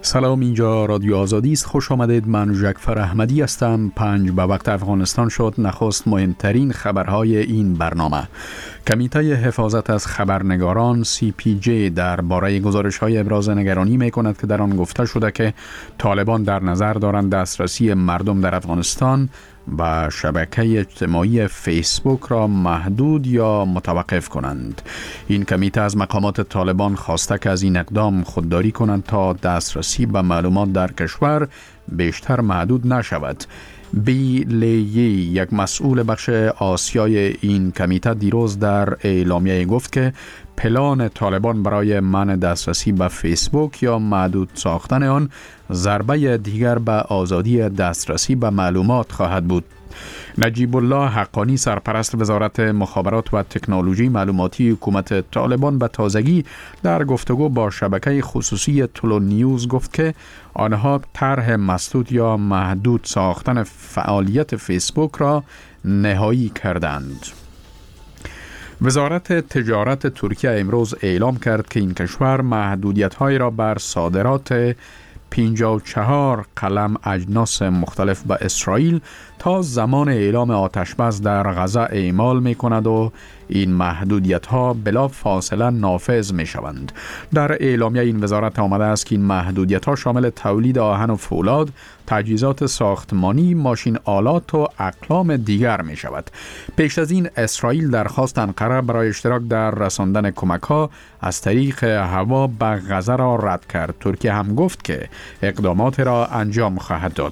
سلام، اینجا رادیو آزادی است. خوش آمدید. من جعفر احمدی هستم. 5 به وقت افغانستان شد. نخست مهمترین خبرهای این برنامه. کمیته حفاظت از خبرنگاران CPJ درباره گزارش‌های ابراز نگرانی می‌کند که در آن گفته شده که طالبان در نظر دارند دسترسی مردم در افغانستان و شبکه اجتماعی فیسبوک را محدود یا متوقف کنند. این کمیته از مقامات طالبان خواسته که از این اقدام خودداری کنند تا دسترسی به معلومات در کشور بیشتر محدود نشود. بی لیی، یک مسئول بخش آسیای این کمیته، دیروز در اعلامیه گفت که پلان طالبان برای منع دسترسی به فیسبوک یا محدود ساختن آن ضربه دیگر به آزادی دسترسی به معلومات خواهد بود. نجیب الله حقانی، سرپرست وزارت مخابرات و تکنولوژی معلوماتی حکومت طالبان، به تازگی در گفتگو با شبکه خصوصی تولو نیوز گفت که آنها طرح مسدود یا محدود ساختن فعالیت فیسبوک را نهایی کردند. وزارت تجارت ترکیه امروز اعلام کرد که این کشور محدودیت‌های را بر صادرات 54 قلم اجناس مختلف به اسرائیل تا زمان اعلام آتشبس در غزه اعمال می کند و این محدودیت ها بلا فاصله نافذ می شوند. در اعلامیه این وزارت آمده است که این محدودیت ها شامل تولید آهن و فولاد، تجهیزات ساختمانی، ماشین آلات و اقلام دیگر می شود. پیش از این اسرائیل درخواست انقره برای اشتراک در رساندن کمک ها از طریق هوا به غزه را رد کرد. ترکیه هم گفت که اقدامات را انجام خواهد داد.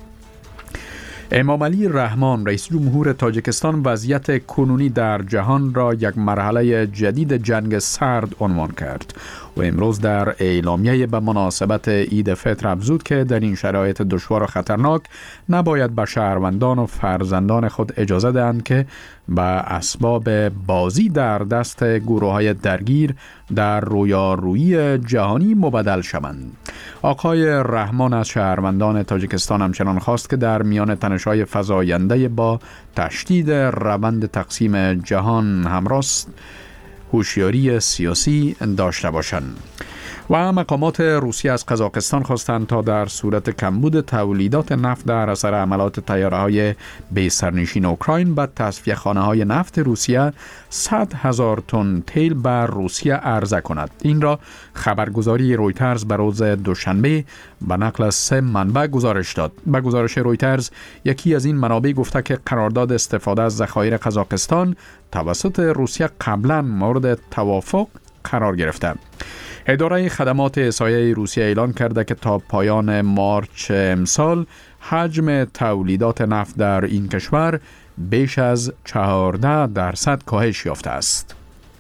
امام علی رحمان، رئیس جمهور تاجیکستان، وضعیت کنونی در جهان را یک مرحله جدید جنگ سرد عنوان کرد و امروز در اعلامیه به مناسبت عید فطر افزود که در این شرایط دشوار و خطرناک نباید به شهروندان و فرزندان خود اجازه دهند که به اسباب بازی در دست گروه‌های درگیر در رویارویی جهانی مبدل شوند. آقای رحمان از شهروندان تاجیکستان همچنان خواست که در میان تنش‌های فزاینده با تشدید روند تقسیم جهان همراه هوشیاری سیاسی داشته باشند. و مقامات روسیه از قزاقستان خواستند تا در صورت کمبود تولیدات نفت در اثر عملات طیاره‌های بی سرنشین اوکراین به تصفیه‌خانه‌های نفت روسیه 100,000 تن تیل بر روسیه عرضه کند. این را خبرگزاری رویترز به روز دوشنبه به نقل از 3 منبع گزارش داد. به گزارش رویترز، یکی از این منابع گفته که قرارداد استفاده از ذخایر قزاقستان توسط روسیه قبلا مورد توافق قرار گرفته. اداره خدمات احصایه روسیه اعلان کرده که تا پایان مارچ امسال حجم تولیدات نفت در این کشور بیش از 14% کاهش یافته است.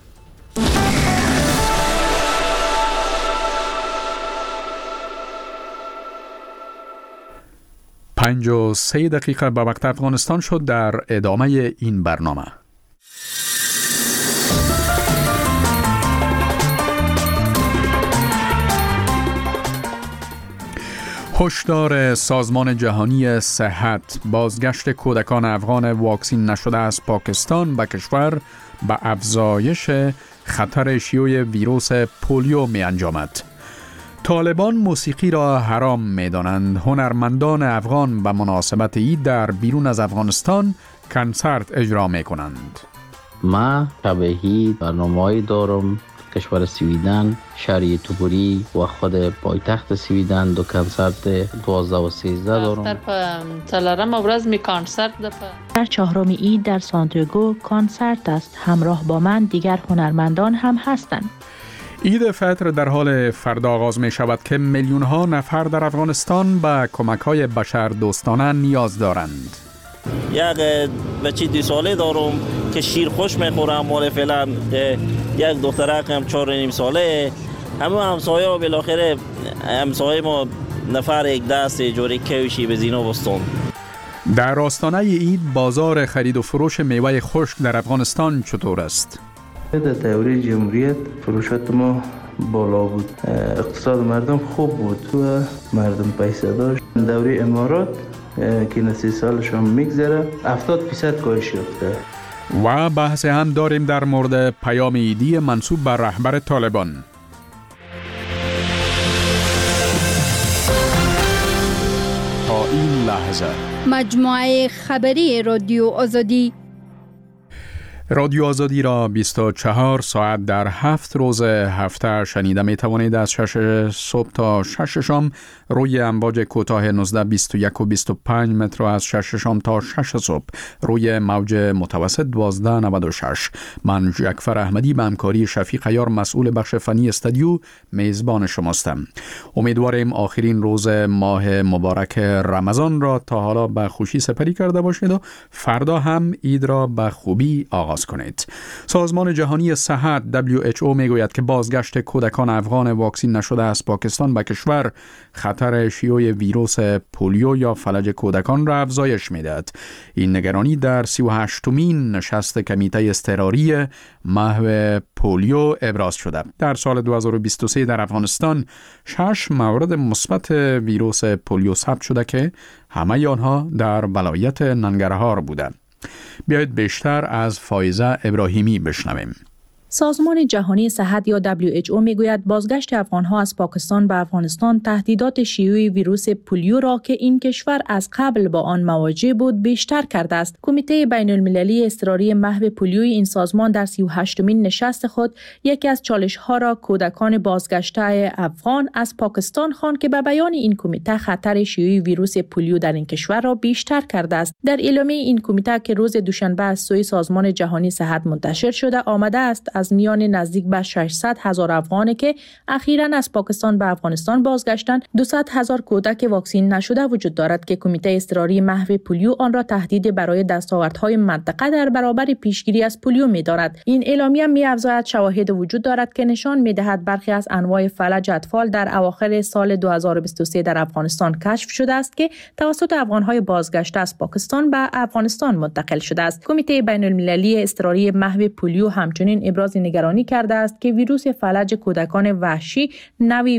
5:03 دقیقه به وقت افغانستان شد. در ادامه این برنامه هشدار سازمان جهانی صحت: بازگشت کودکان افغان واکسین نشده از پاکستان به کشور به افزایش خطر شیوع ویروس پولیو می انجامد. طالبان موسیقی را حرام می دانند. هنرمندان افغان به مناسبت عید در بیرون از افغانستان کنسرت اجرا می کنند. ما شبهی برنامه‌ای دارم. کشور سویدن، شهر توبوری و خود پایتخت سویدن دو کنسرت 12 و 13 دارم. در څلورم ورځ می کنسرت در چهارم عید در سانتیاگو کنسرت است. همراه با من دیگر هنرمندان هم هستند. عید فطر در حال فردا آغاز می شود که میلیون ها نفر در افغانستان به کمک های بشردوستانه نیاز دارند. یک بچه 2 ساله دارم که شیر خوش میخورم. مال فعلا یک دخترک هم 4.5 ساله. همه همسایه ها بالاخره همسایه ما نفر یک دست جوری کوشی به زینا بستان. در آستانه عید بازار خرید و فروش میوه خشک در افغانستان چطور است؟ در دوره جمهوریت فروشات ما بالا بود. اقتصاد مردم خوب بود و مردم پیسه داشت. دوره امارات که 30 سالشون میگذره 70% کاهش یافته. و بحث هم داریم در مورد پیام عیدی منسوب به رهبر طالبان. این لحظه. مجموعه خبری رادیو آزادی. رادیو آزادی را 24 ساعت در 7 روز هفته شنیده می توانید از 6 صبح تا 6 شام روی امواج کوتاه 19 21 و 25 متر و از 6 شام تا 6 صبح روی موج متوسط 1296. من جعفر احمدی به همکاری شفیق عیار مسئول بخش فنی استودیو میزبان شماستم. امیدواریم آخرین روز ماه مبارک رمضان را تا حالا به خوشی سپری کرده باشید و فردا هم عید را به خوبی آغاز کنید. سازمان جهانی صحت WHO میگوید که بازگشت کودکان افغان واکسین نشده از پاکستان به کشور خطر شیوع ویروس پولیو یا فلج کودکان را افزایش میدهد. این نگرانی در 38مین نشست کمیته اضطراری محو پولیو ابراز شده. در سال 2023 در افغانستان 6 مورد مثبت ویروس پولیو ثبت شده که همه آنها در ولایت ننگرهار بودند. بیایید بیشتر از فایزه ابراهیمی بشنویم. سازمان جهانی صحت یا WHO میگوید بازگشت افغانها از پاکستان به افغانستان تهدیدات شیوع ویروس پولیو را که این کشور از قبل با آن مواجه بود بیشتر کرده است. کمیته بین المللی اضطراری محو پولیوی این سازمان در 38مین نشست خود یکی از چالش‌ها را کودکان بازگشته افغان از پاکستان خواند که به بیان این کمیته خطر شیوع ویروس پولیو در این کشور را بیشتر کرده است. در اعلامیه این کمیته که روز دوشنبه از سوی سازمان جهانی صحت منتشر شده آمده است از میان نزدیک به 600,000 افغانی که اخیراً از پاکستان به افغانستان بازگشتند 200,000 کودک واکسین نشده وجود دارد که کمیته اضطراری محو پولیو آن را تهدید برای دستاوردهای منطقه در برابر پیشگیری از پولیو می‌داند. این اعلامیه می‌افزاید شواهد وجود دارد که نشان می‌دهد برخی از انواع فلج اطفال در اواخر سال 2023 در افغانستان کشف شده است که توسط افغان‌های بازگشته از پاکستان به افغانستان منتقل شده است. کمیته بین‌المللی اضطراری محو پولیو همچنین ابراز نگرانی کرده است که ویروس فلج کودکان وحشی نوع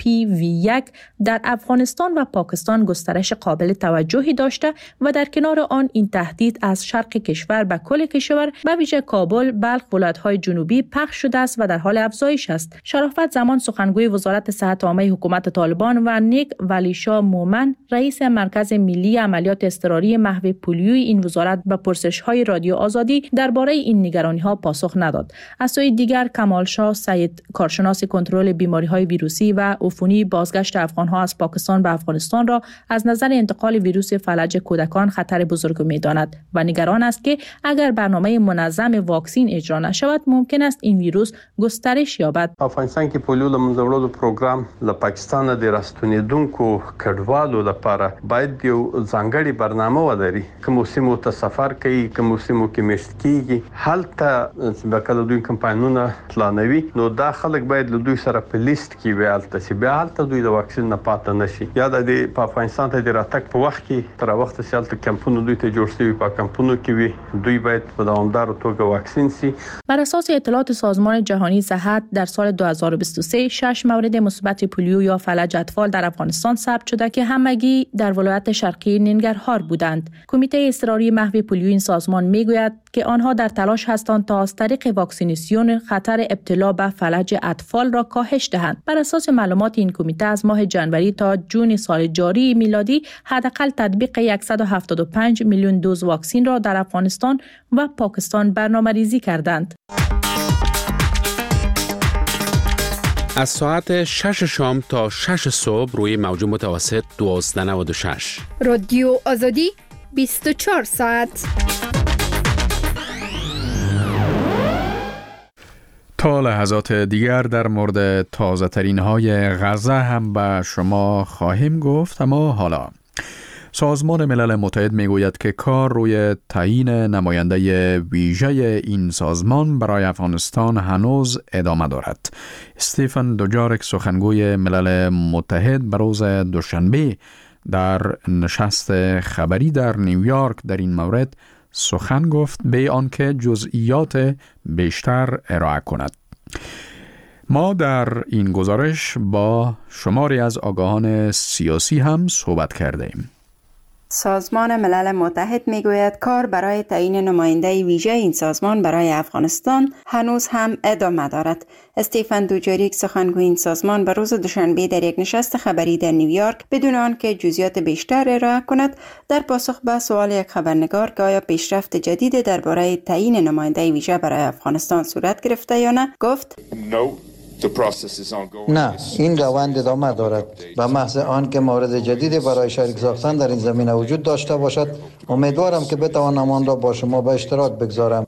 VPV1 در افغانستان و پاکستان گسترش قابل توجهی داشته و در کنار آن این تهدید از شرق کشور به کل کشور به ویژه کابل، بلخ، ولایت‌های جنوبی پخش شده است و در حال افزایش است. شرافت زمان سخنگوی وزارت صحت عامه حکومت طالبان و نیک ولیشاه مومن رئیس مرکز ملی عملیات اضطراری محو پولیوی این وزارت به پرسش‌های رادیو آزادی درباره این نگرانی‌ها پاسخ نداد. از سوی دیگر کمال شاه سید کارشناس کنترل بیماری‌های ویروسی و عفونی بازگشت افغان‌ها از پاکستان به افغانستان را از نظر انتقال ویروس فلج کودکان خطر بزرگ می‌داند و نگران است که اگر برنامه منظم واکسین اجرا نشود ممکن است این ویروس گسترش یابد. افغانستان کې پولیو د منځوړلو پروګرام له پاکستان د راستنیدونکو کډوالو لپاره باید یو ځانګړي برنامه ولري چې موسمو ته سفر کوي چې موسمو کې مشت کیږي هلته به کله دوی کمپاینونه پلانوي نو دا خلک باید له دوی سره په لیست کې وي هلته چې بیا هلته دوی د واکسین نه پاتې نشي یا د افغانستان ته د راتګ په وخت کې تر وخت چې هلته کمپونه دوی ته جوړ شوي په کمپونو کې وي دوی باید په دوامداره توګه واکسین شي. بر اساس اطلاعات سازمان جهانی صحت در سال 2023 6 مورد مثبت پولیو یا فلج اطفال در افغانستان ثبت شده که همگی در ولایت شرقی ننگرهار بودند. کمیته اضطراری محو پولیو این سازمان میگوید که آنها در تلاش هستند تا از طریق واکسیناسیون خطر ابتلا به فلج اطفال را کاهش دهند. بر اساس معلومات این کمیته از ماه جنوری تا جون سال جاری میلادی حداقل تطبیق 175 میلیون دوز واکسین را در افغانستان و پاکستان برنامه‌ریزی کردند. از ساعت 6 شام تا 6 صبح روی موج متوسط 1296. رادیو آزادی 24 ساعت. تا لحظات دیگر در مورد تازه ترین های غزه هم به شما خواهیم گفت، اما حالا سازمان ملل متحد میگوید که کار روی تعیین نماینده ویژه این سازمان برای افغانستان هنوز ادامه دارد. استیفن دوجارک سخنگوی ملل متحد به روز دوشنبه در نشست خبری در نیویورک در این مورد سخن گفت به آنکه جزئیات بیشتر ارائه کند. ما در این گزارش با شماری از آگاهان سیاسی هم صحبت کرده ایم. سازمان ملل متحد میگوید کار برای تعیین نماینده ویژه این سازمان برای افغانستان هنوز هم ادامه دارد. استیفن دوجاریک سخنگوی این سازمان به روز دوشنبه در یک نشست خبری در نیویورک بدون آنکه جزئیات بیشتر ارائه کند در پاسخ به سوال یک خبرنگار که آیا پیشرفت جدید درباره تعیین نماینده ویژه برای افغانستان صورت گرفته یا نه گفت نه، این روند ادامه دارد. به محض آن که مورد جدیدی برای شریک ساختن در این زمینه وجود داشته باشد امیدوارم که بتوانم آن را با شما به اشتراک بگذارم.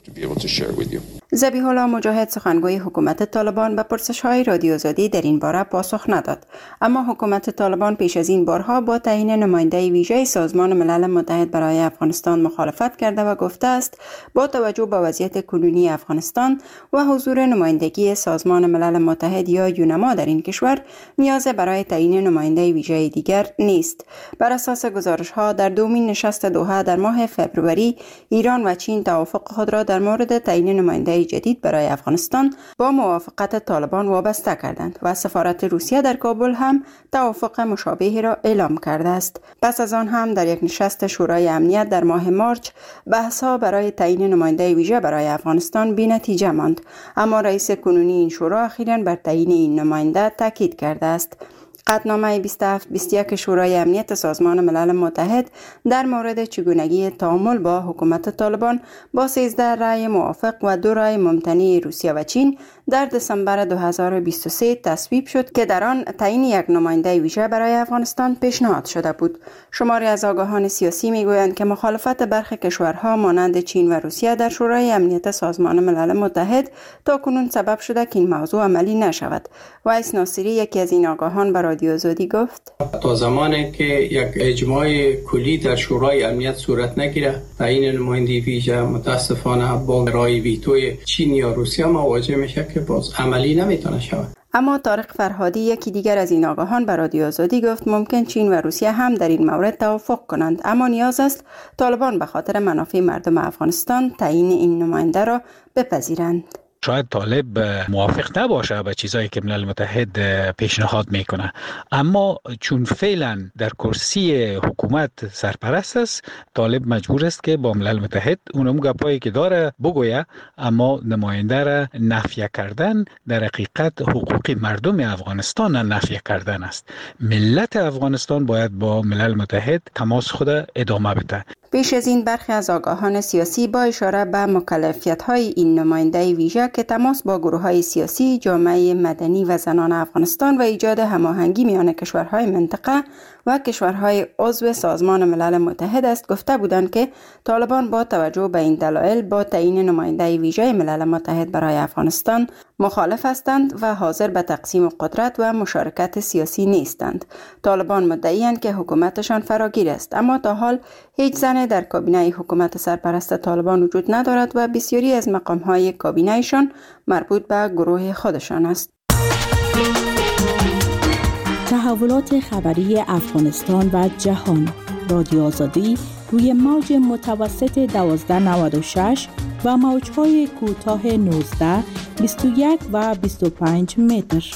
ذبیح الله مجاهد سخنگوی حکومت طالبان به پرسش‌های رادیو آزادی در این باره پاسخ نداد، اما حکومت طالبان پیش از این بارها با تعیین نماینده ویژه سازمان ملل متحد برای افغانستان مخالفت کرده و گفته است با توجه به وضعیت کنونی افغانستان و حضور نمایندگی سازمان ملل متحد یا یونما در این کشور نیاز برای تعیین نماینده ویژه دیگر نیست. بر اساس گزارش‌ها در دومین نشست دوحه در ماه فوریه ایران و چین توافق خود را در مورد تعیین نماینده جدید برای افغانستان با موافقت طالبان وابسته کردند و سفارت روسیه در کابل هم توافق مشابهی را اعلام کرده است. پس از آن هم در یک نشست شورای امنیت در ماه مارچ بحث‌ها برای تعیین نماینده ویژه برای افغانستان بی‌نتیجه ماند، اما رئیس کنونی این شورا اخیراً بر تعیین این نماینده تاکید کرده است. قطعنامه 27-21 شورای امنیت سازمان ملل متحد در مورد چگونگی تعامل با حکومت طالبان با 13 رأی موافق و 2 رأی ممتنع روسیه و چین در دسامبر 2023 تصویب شد که در آن تعیین یک نماینده ویژه برای افغانستان پیشنهاد شده بود. شماری از آگاهان سیاسی میگویند که مخالفت برخی کشورها مانند چین و روسیه در شورای امنیت سازمان ملل متحد تاکنون سبب شده که این موضوع عملی نشود. وایس ناصری یکی از این آگاهان به رادیو آزادی گفت تا زمانی که یک اجماع کلی در شورای امنیت صورت نگیره تعیین نماینده ویژه متاسفانه با رای ویتوی چین یا روسیه مواجه میشه که باز عملی نمیتونه شود. اما طارق فرهادی یکی دیگر از این آگاهان به رادیو آزادی گفت ممکن چین و روسیه هم در این مورد توافق کنند، اما نیاز است طالبان به خاطر منافع مردم افغانستان تعیین این نماینده را بپذیرند. شاید طالب موافق نباشه به چیزایی که ملل متحد پیشنهاد میکنه، اما چون فعلا در کرسی حکومت سرپرست است، طالب مجبور است که با ملل متحد اونم گپایی که داره بگویه، اما نماینده را نفی کردن در حقیقت حقوق مردم افغانستان نفی کردن است. ملت افغانستان باید با ملل متحد تماس خود ادامه بده. پیش از این برخی از آگاهان سیاسی با اشاره به مکلفیت‌های این نماینده ویژه که تماس با گروه‌های سیاسی، جامعه مدنی و زنان افغانستان و ایجاد هماهنگی میان کشورهای منطقه و کشورهای عضو سازمان ملل متحد است گفته بودند که طالبان با توجه به این دلایل با تعیین نماینده ویژه ملل متحد برای افغانستان مخالف هستند و حاضر به تقسیم قدرت و مشارکت سیاسی نیستند. طالبان مدعی‌اند که حکومتشان فراگیر است، اما تا حال هیچ زن در کابینه حکومت سرپرست طالبان وجود ندارد و بسیاری از مقام‌های کابینه‌شان مربوط به گروه خودشان است. تحولات خبری افغانستان و جهان. رادیو آزادی روی موج متوسط 1296 و موج‌های کوتاه 19، 21 و 25 متر.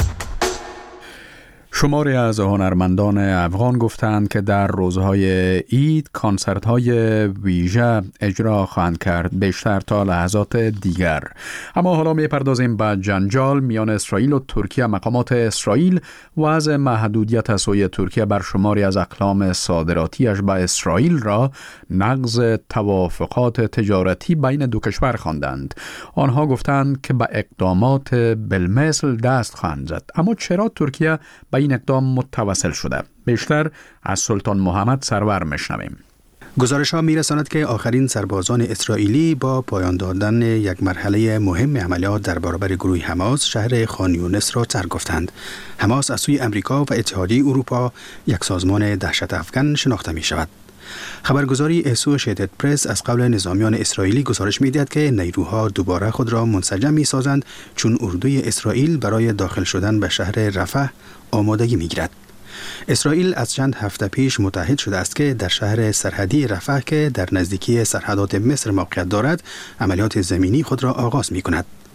شماری از هنرمندان افغان گفتند که در روزهای عید کنسرت‌های ویژه اجرا خواهند کرد، بیشتر تا لحظات دیگر. اما حالا می‌پردازیم به جنجال میان اسرائیل و ترکیه. مقامات اسرائیل وضع محدودیت از سوی ترکیه بر شماری از اقلام صادراتیش به اسرائیل را نقض توافقات تجارتی بین دو کشور خواندند. آنها گفتند که به اقدامات بالمثل دست خواهند زد. اما چرا ترکیه به این اقدام متوسل شده؟ بیشتر از سلطان محمد سرور میشنویم. گزارش‌ها می‌رساند که آخرین سربازان اسرائیلی با پایان دادن یک مرحله مهم عملیات در برابر گروه حماس شهر خان یونس را ترک گفتند. حماس از سوی امریکا و اتحادیه اروپا یک سازمان دهشت افکن شناخته می‌شود. خبرگزاری اسوشیتد پرس از قول نظامیان اسرائیلی گزارش می‌دهد که نیروها دوباره خود را منسجم می‌سازند چون اردوی اسرائیل برای داخل شدن به شهر رفح آمادگی می‌گیرد. اسرائیل از چند هفته پیش متحد شده است که در شهر سرحدی رفح که در نزدیکی سرحدات مصر موقعیت دارد عملیات زمینی خود را آغاز می‌کند.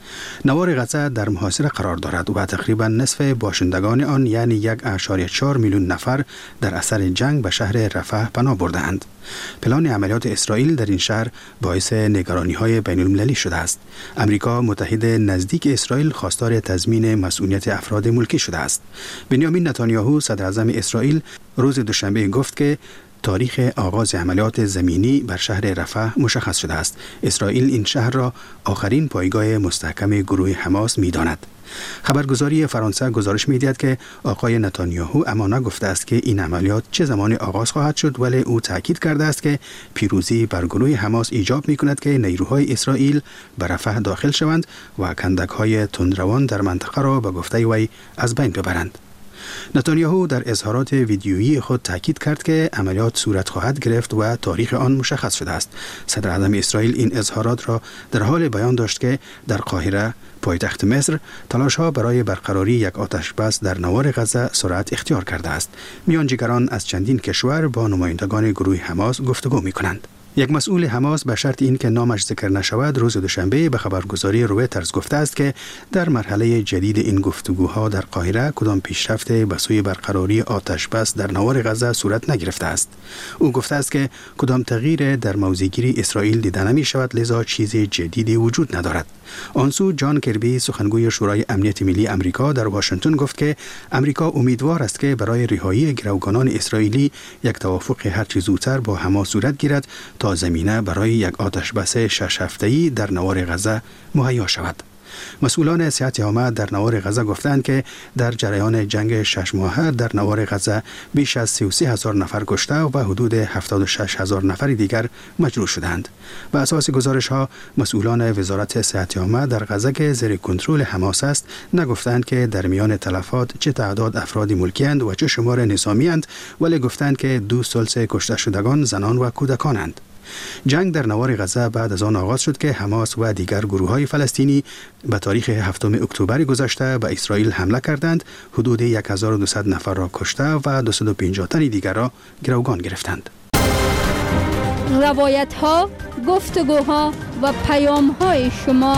نوار غزه در محاصره قرار دارد و تقریبا نصف باشندگان آن یعنی 1.4 میلیون نفر در اثر جنگ به شهر رفح پناه برده‌اند. پلان عملیات اسرائیل در این شهر باعث نگرانی‌های بین‌المللی شده است. امریکا متحد نزدیک اسرائیل خواستار تضمین مسئولیت افراد ملکی شده است. بنیامین نتانیاهو صدر اعظم اسرائیل روز دوشنبه گفت که تاریخ آغاز عملیات زمینی بر شهر رفح مشخص شده است. اسرائیل این شهر را آخرین پایگاه مستحکم گروه حماس می‌داند. خبرگزاری فرانسه گزارش می‌دهد که آقای نتانیاهو اما نگفته است که این عملیات چه زمان آغاز خواهد شد، ولی او تاکید کرده است که پیروزی بر گروه حماس ایجاب می‌کند که نیروهای اسرائیل به رفح داخل شوند و کندک‌های تندروان در منطقه را به گفته وی از بین ببرند. نتانیاهو در اظهارات ویدیویی خود تاکید کرد که عملیات صورت خواهد گرفت و تاریخ آن مشخص شده است. صدر اعظم اسرائیل این اظهارات را در حال بیان داشت که در قاهره پایتخت مصر تلاش‌ها برای برقراری یک آتش بس در نوار غزه سرعت اختیار کرده است. میانجیگران از چندین کشور با نمایندگان گروه حماس گفتگو می‌کنند. یک مسئول حماس به شرط اینکه نامش ذکر نشود روز دوشنبه به خبرگزاری رویترز گفته است که در مرحله جدید این گفتگوها در قاهره کدام پیشرفت به سوی برقراری آتش بس در نوار غزه صورت نگرفته است. او گفته است که کدام تغییر در موضع‌گیری اسرائیل دیده نمی شود، لذا چیز جدیدی وجود ندارد. آنسو جان کربی سخنگوی شورای امنیت ملی امریکا در واشنگتن گفت که امریکا امیدوار است که برای رهایی گروگانان اسرائیلی یک توافق هرچه زودتر با حماس صورت گیرد تا زمینه برای یک آتش بس 6 هفته‌ای در نوار غزه مهیا شود. مسئولان صحت عامه در نوار غزه گفتند که در جریان جنگ 6 ماهه در نوار غزه بیش از 33,000 نفر کشته و حدود 76,000 نفر دیگر مجروح شدند. بر اساس گزارش ها مسئولان وزارت صحت عامه در غزه که زیر کنترل حماس است نگفتند که در میان تلفات چه تعداد افراد ملکی‌اند و چه شمار نظامی‌اند، ولی گفتند که 2/3 کشته شدگان زنان و کودکانند. جنگ در نوار غزه بعد از آن آغاز شد که حماس و دیگر گروه‌های فلسطینی به تاریخ 7 اکتبر گذشته به اسرائیل حمله کردند، حدود 1200 نفر را کشته و 250 تن دیگر را گروگان گرفتند. روایت‌ها، گفتگوها و پیام‌های شما.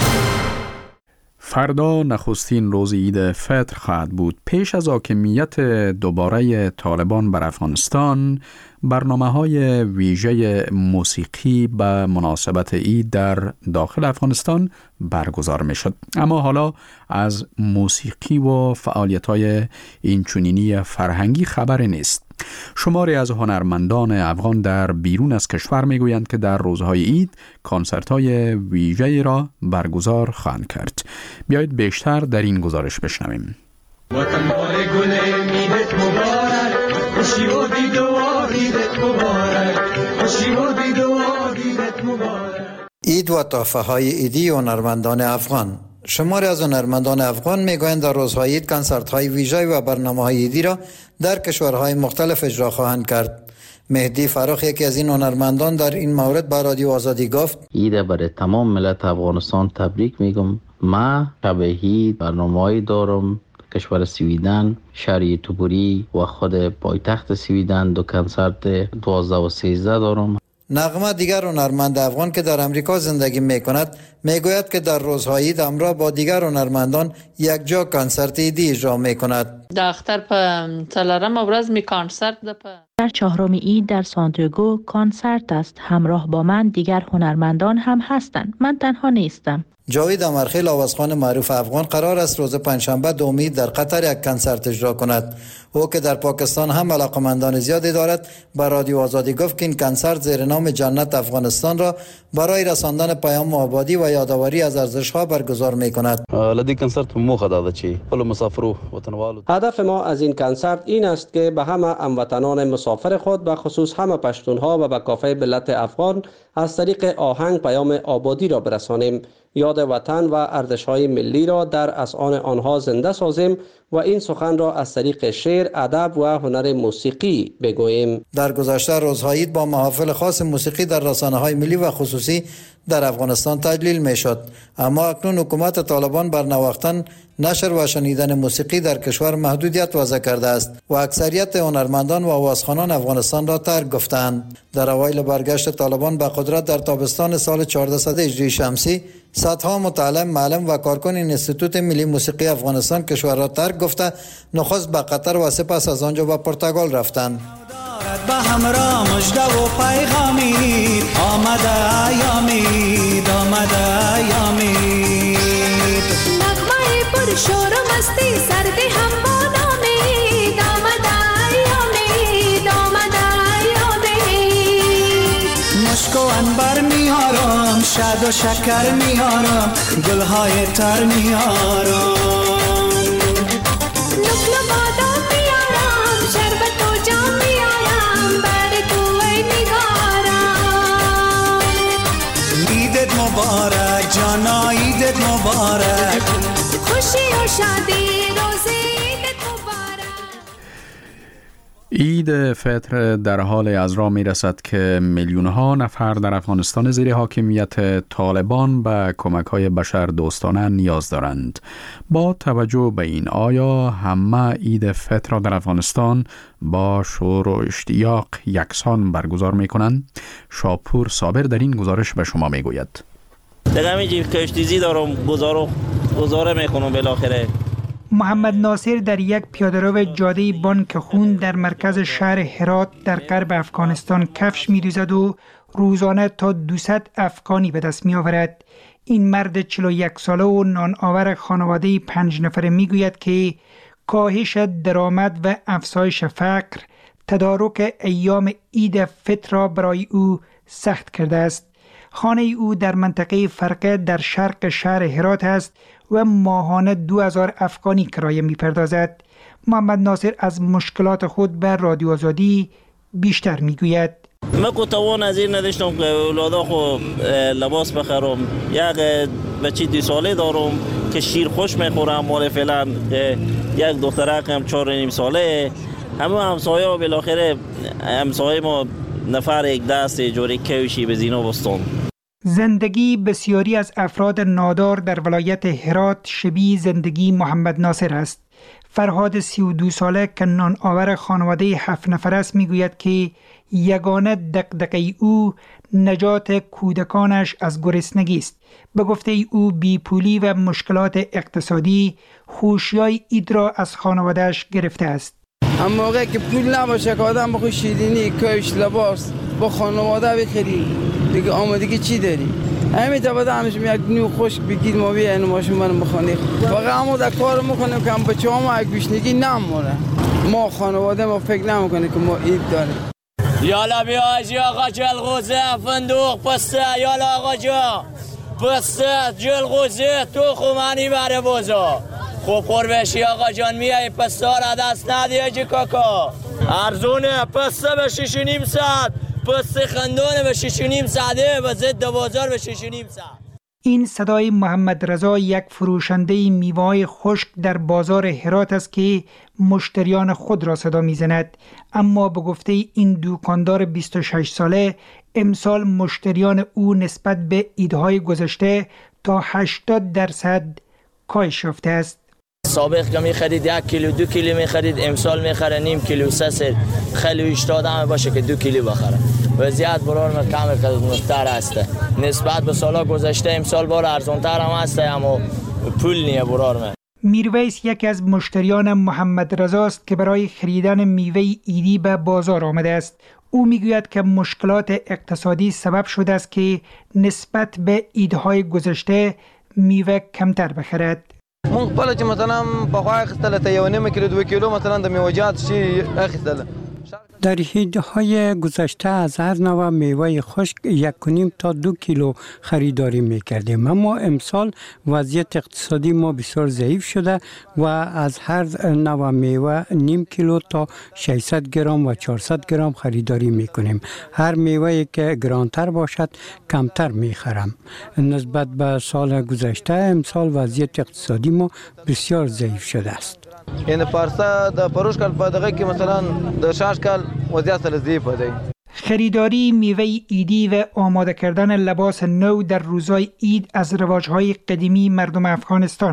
فردا نخستین روز عید فطر خواهد بود. پیش از حاکمیت دوباره طالبان بر افغانستان، برنامه‌های ویژه موسیقی به مناسبت عید در داخل افغانستان برگزار می‌شد. اما حالا از موسیقی و فعالیت‌های اینچنینی فرهنگی خبری نیست. شماری از هنرمندان افغان در بیرون از کشور میگویند که در روزهای عید کنسرت‌های ویژه‌ای را برگزار خواهند کرد. بیایید بیشتر در این گزارش بشنویم. وطن بار گل عیدت مبارک، خوشی و دید و عیدت مبارک، خوشی و دید و عیدت مبارک. عید و تحفه های عیدی هنرمندان افغان. شماری از هنرمندان افغان میگویند در روزهای عید کنسرت های ویژه و برنامه‌های عیدی را در کشورهای مختلف اجرا خواهند کرد. مهدی فراخ یکی از این هنرمندان در این مورد با رادیو آزادی گفت: عید برای تمام ملت افغانستان تبریک میگم. ما شب عید برنامه‌ای دارم. کشور سویدن، شهر توبری و خود پایتخت سویدن دو کنسرت 12 و 13 دارم. نغمه دیگر هنرمند افغان که در امریکا زندگی میکند میگوید که در روزهای عید همراه با دیگر هنرمندان یک جا کنسرت عیدی اجرا میکند. دختر په څلرم ورځ می کنسرت ده. در 4 عید در سانتیاگو کنسرت است. همراه با من دیگر هنرمندان هم هستند. من تنها نیستم. جاوید امرخیل آوازخوان معروف افغان قرار است روز پنجشنبه 2 عید در قطر یک کنسرت اجرا کند. او که در پاکستان هم علاقمندان زیادی دارد با رادیو آزادی گفت که این کنسرت زیر نام جنت افغانستان را برای رساندن پیام آبادی و یادآوری از ارزش‌ها برگزار می‌کند. لدی کنسرت موخه داده چی کل مسافرو وطنوالو. هدف ما از این کنسرت این است که به همه هموطنان مسافر خود به خصوص همه پشتونها و به کافه ملت افغان از طریق آهنگ پیام آبادی را برسانیم. یاد وطن و ارزش‌های ملی را در اذهان آنها زنده سازیم و این سخن را از طریق شعر، ادب و هنر موسیقی بگوییم. در گذشته روزهای عید با محافل خاص موسیقی در رسانه‌های ملی و خصوصی در افغانستان تجلیل می‌شد، اما اکنون حکومت طالبان بر نواختن نشر و شنیدن موسیقی در کشور محدودیت وضع کرده است و اکثریت هنرمندان و آوازخوانان افغانستان را ترک گفتند. در اوایل برگشت طالبان به قدرت قدرت در تابستان سال 1400 هجری شمسی صدها متعلم، معلم و کارکن انستیتوت ملی موسیقی افغانستان کشور را ترک گفته نخست به قطر و سپس از آنجا به پرتغال رفتند. به همراه مژده و پیغامی آمده ایامید نغمه پر شور و مستی سردی هم بانامید آمده ایامید مشک و عنبر میارم شاد و شکر میارم گلهای تر میارم نقل و بادام میارم شربت و جام میارم بر تو ای نگارم عیدت مبارک جانا عیدت مبارک خوشی و شادی روزی عیدت مبارک. عید فطر در حال از راه می رسد که میلیون‌ها نفر در افغانستان زیر حاکمیت طالبان به کمک‌های بشر دوستانه نیاز دارند. با توجه به این آیا همه عید فطر را در افغانستان با شور و اشتیاق یکسان برگزار می کنند؟ شاپور صابر در این گزارش به شما می گوید. دیگه می جیب کشتیزی دارم گزاره میکنم بالاخره. محمد ناصر در یک پیاده‌رو جاده بانک خون در مرکز شهر هرات در غرب افغانستان کفش می‌دوزد و روزانه تا 200 افغانی به دست می‌آورد. این مرد 41 ساله و نان آور خانواده 5 نفره می‌گوید که کاهش درآمد و افزایش فقر تدارک ایام عید فطر را برای او سخت کرده است. خانه او در منطقه فرقه در شرق شهر هرات است و ماهانه 2000 افغانی کرایه می‌پردازد. محمد ناصر از مشکلات خود به رادیو آزادی بیشتر می‌گوید. من که توان از این نداشتم که اولادا خو لباس بخرم. یک بچه 2 ساله دارم که شیر خوش میخورم مال فعلا. یک دخترک هم 4.5 ساله. همه همسایه و بالاخره همسایه ما نفر یک دست جوری کوشی به زینا بستان. زندگی بسیاری از افراد نادار در ولایت هرات شبیه زندگی محمد ناصر است. فرهاد 32 ساله که نان آور خانواده 7 نفر است میگوید که یگانه دغدغه او نجات کودکانش از گرسنگی است. به گفته او بیپولی و مشکلات اقتصادی خوشیای عید را از خانوادهش گرفته است. اما موقعی که پول نباشه که آدم بخواد شیرینی، کفش، لباس با خانواده بخری دیگه آمادگی چی داری؟ همین تا همش یک نیو خوش بگید ما بیا اینو ماشین منو بخونی. واقعا همون در کار میکنیم که هم بچه‌ها یک گوشنگی نمونه. ما خانواده ما فکر نمیکنیم که ما عید داریم. یالا بیا آجی آقا جلغوزه فندوق پسته یالا آقا جا پسته جلغوزه تو خومانی بره بوزا خوب خور بشی آقا جان میای پسته را دست ندی آجی کاکا ارزونه پسته به 6.5 ساعت پسته خندونه به 6.5 ساعته و ضد بازار به 6.5 ساعت. این صدای محمد رضا یک فروشنده میوه‌های خشک در بازار هرات است که مشتریان خود را صدا میزند. اما به گفته این دکاندار 26 ساله امسال مشتریان او نسبت به عیدهای گذشته تا 80% کاهش یافته است. سابق که می‌خرید 1 کیلو 2 کیلو می‌خرید امسال می‌خره نیم کیلو 3 خیلی 80 هم باشه که 2 کیلو بخره. وضعیت برار کم مستر است نسبت به سالا گذشته امسال بار ارزان‌تر هم است اما پول نیه برار. میرویس یکی از مشتریان محمد رضا است که برای خریدن میوه عیدی به بازار آمده است. او میگوید که مشکلات اقتصادی سبب شده است که نسبت به عیدهای گذشته میوه کمتر بخرد. مونږ خپل چې مثلا په خوا اخیستله ته 1.5 کیلو 2 کیلو مثلا د میوه‌جات شي اخیستله. در عیدهای گذشته از هر نوع میوه خشک 1.5 تا 2 کیلو خریداری میکردیم، اما امسال وضعیت اقتصادی ما بسیار ضعیف شده و از هر نوع میوه نیم کیلو تا 600 گرم و 400 گرم خریداری میکنیم. هر میوه که گرانتر باشد کمتر میخرم. نسبت به سال گذشته امسال وضعیت اقتصادی ما بسیار ضعیف شده است. یعنی پارسا د پروش کال په دغه کې مثلا د شاش کال وضعیت سره ضعیف دی. خریداری میوه عیدی و آماده کردن لباس نو در روزهای عید از رواجهای قدیمی مردم افغانستان است.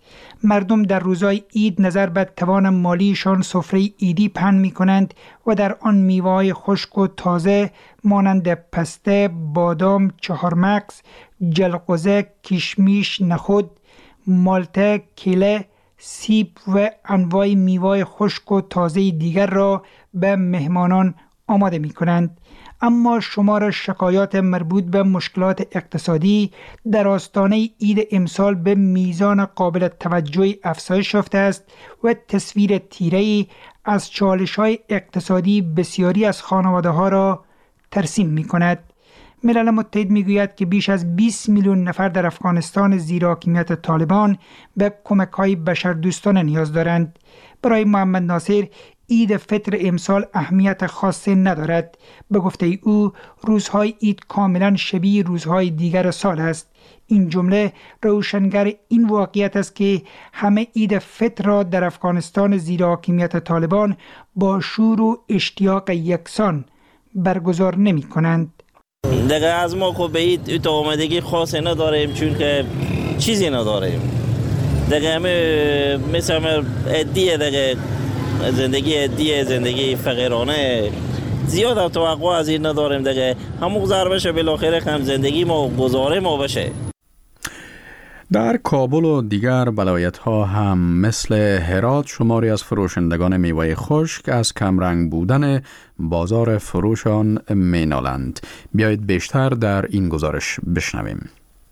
مردم در روزهای عید نظر به توان مالیشان سفره عیدی پهن می کنند و در آن میوه‌های خشک و تازه مانند پسته، بادام، چهارمغز، جلغوزه، کشمیش، نخود، مالته، کیله، سیب و انواع میوه‌های خشک و تازه دیگر را به مهمانان آماده می کنند. اما شمار شکایات مربوط به مشکلات اقتصادی در آستانه عید امسال به میزان قابل توجهی افزایش یافته است و تصویر تیره‌ای از چالش‌های اقتصادی بسیاری از خانواده‌ها را ترسیم می‌کند. ملل متحد می‌گوید که بیش از 20 میلیون نفر در افغانستان زیر حاکمیت طالبان به کمک‌های بشردوستانه نیاز دارند. برای محمد ناصر عید فطر امسال اهمیت خاصی ندارد. به گفته او روزهای عید کاملا شبیه روزهای دیگر سال است. این جمله روشنگر این واقعیت است که همه عید فطر را در افغانستان زیر حاکمیت طالبان با شور و اشتیاق یکسان برگزار نمی کنند. دیگه از ما خب به عید آمدگی خاصی نداریم چون که چیزی نداریم. دیگه همه مثل همه عدیه دیگه زندگی عدیه، زندگی فقیرانه زیاد توقع از این نداریم دیگه. همون گذار بشه بالاخره هم زندگی ما گزاره ما بشه. در کابل و دیگر ولایت ها هم مثل هرات شماری از فروشندگان میوه خشک از کمرنگ بودن بازار فروشان مینالند. بیایید بیشتر در این گزارش بشنویم.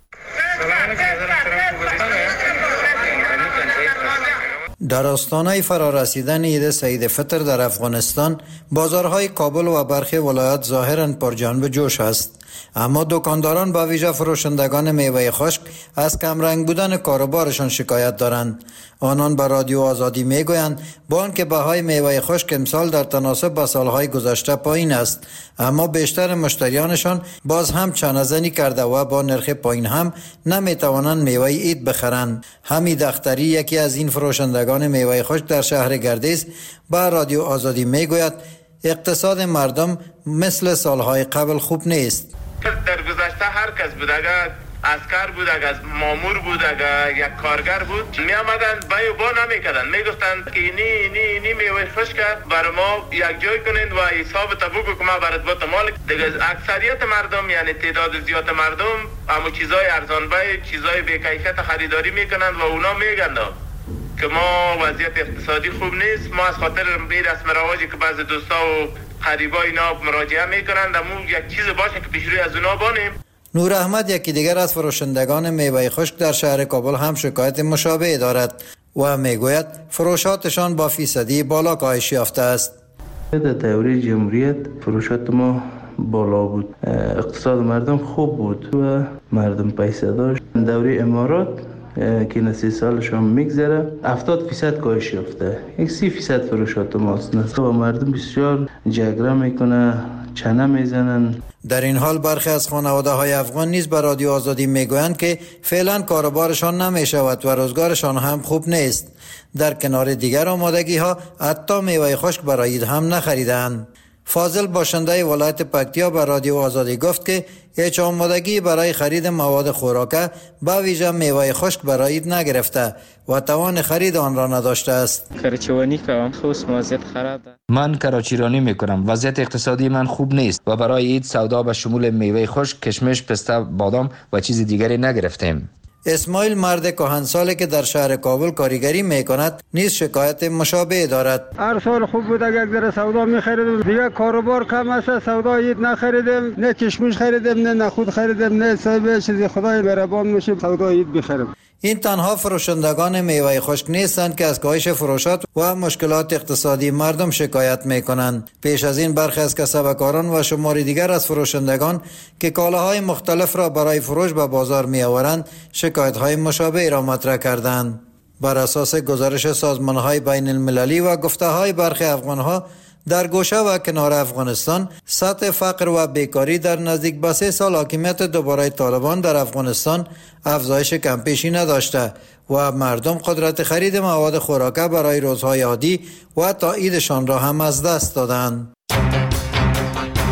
در آستانه فرارسیدن عید سعید فطر در افغانستان، بازارهای کابل و برخی ولایات ظاهراً پرجنب جوش است. اما دکانداران با ویژه فروشندگان میوه خشک از کمرنگ بودن کاروبارشان شکایت دارند. آنان به رادیو آزادی میگویند با آنکه بهای میوه خشک امسال در تناسب با سالهای گذشته پایین است، اما بیشتر مشتریانشان باز هم چانه‌زنی کرده و با نرخ پایین هم نمیتوانند میوه عید بخرند. حمید اختری یکی از این فروشندگان میوه خشک در شهر گردیز با رادیو آزادی میگوید اقتصاد مردم مثل سالهای قبل خوب نیست. در گذشته هر کس بود، اگر اسکر بود، اگر مامور بود، اگر یک کارگر بود، می آمدن بای و با نمی کردن، می گفتند که نی میوه خشک برای ما یک جای کنین و حساب بگو که ما برات با مال. دیگه اکثریت مردم یعنی تعداد زیاد مردم اما چیزای ارزان بای چیزای بی کیفیت خریداری میکنند و اونا میگن که ما وضعیت اقتصادی خوب نیست. ما از خاطر این رسم رواجی که بعضی دوستا و قریبا اینا مراجعه میکنند امو یک چیز باشه که پیش روی از اونا بانیم. نور احمد یکی دیگر از فروشندگان میوه خشک در شهر کابل هم شکایت مشابه دارد و میگوید فروشاتشان با فیصدی بالا کاهش یافته است. در دوره جمهوریت فروشات ما بالا بود، اقتصاد مردم خوب بود و مردم پیسه داشت. دوره امارات که نسی سالشان میگذره 70% کاهش یافته، 30% فروشات ماست و مردم بسیار جگره میکنه، چنه میزنن. در این حال برخی از خانواده های افغان نیز به رادیو آزادی میگویند که فعلا کاروبارشان نمیشود و روزگارشان هم خوب نیست. در کنار دیگر آمادگی ها حتی میوه خشک برای عید هم نخریدند. فاضل باشنده ولایت پکتیا به رادیو آزادی گفت که هیچ آمادگی برای خرید مواد خوراکه به ویژه میوه خشک برای عید نگرفته و توان خرید آن را نداشته است. کراچیرانی کنم خصوص وضعیت خراب. من کراچیرانی میکنم. وضعیت اقتصادی من خوب نیست و برای عید سودا به شمول میوه خشک، کشمش، پسته، بادام و چیز دیگری نگرفتیم. اسماعیل مرد کهنسالی که در شهر کابل کارگری میکند نیز شکایت مشابه دارد. هر سال خوب بود، اگر در سودا میخریدیم، دیگه کاروبار کم است، سودا عید نخریدیم، نه کشمش خریدیم، نه نخود خریدیم، نه صاحب چیزی. خدای مهربان میشه سودا عید بخریم. این تنها فروشندگان میوه خشک نیستند که از کاهش فروشات و مشکلات اقتصادی مردم شکایت میکنند. پیش از این برخی از کسبکاران و شماری دیگر از فروشندگان که کالاهای مختلف را برای فروش به بازار میآورند شکایت‌های مشابه را مطرح کردند. بر اساس گزارش سازمان‌های بین المللی و گفته‌های برخی افغان‌ها در گوشه و کنار افغانستان سطح فقر و بیکاری در نزدیک به 3 سال حاکمیت دوباره طالبان در افغانستان افزایش کمپیشی نداشته و مردم قدرت خرید مواد خوراکه برای روزهای عادی و تا عیدشان را هم از دست دادند.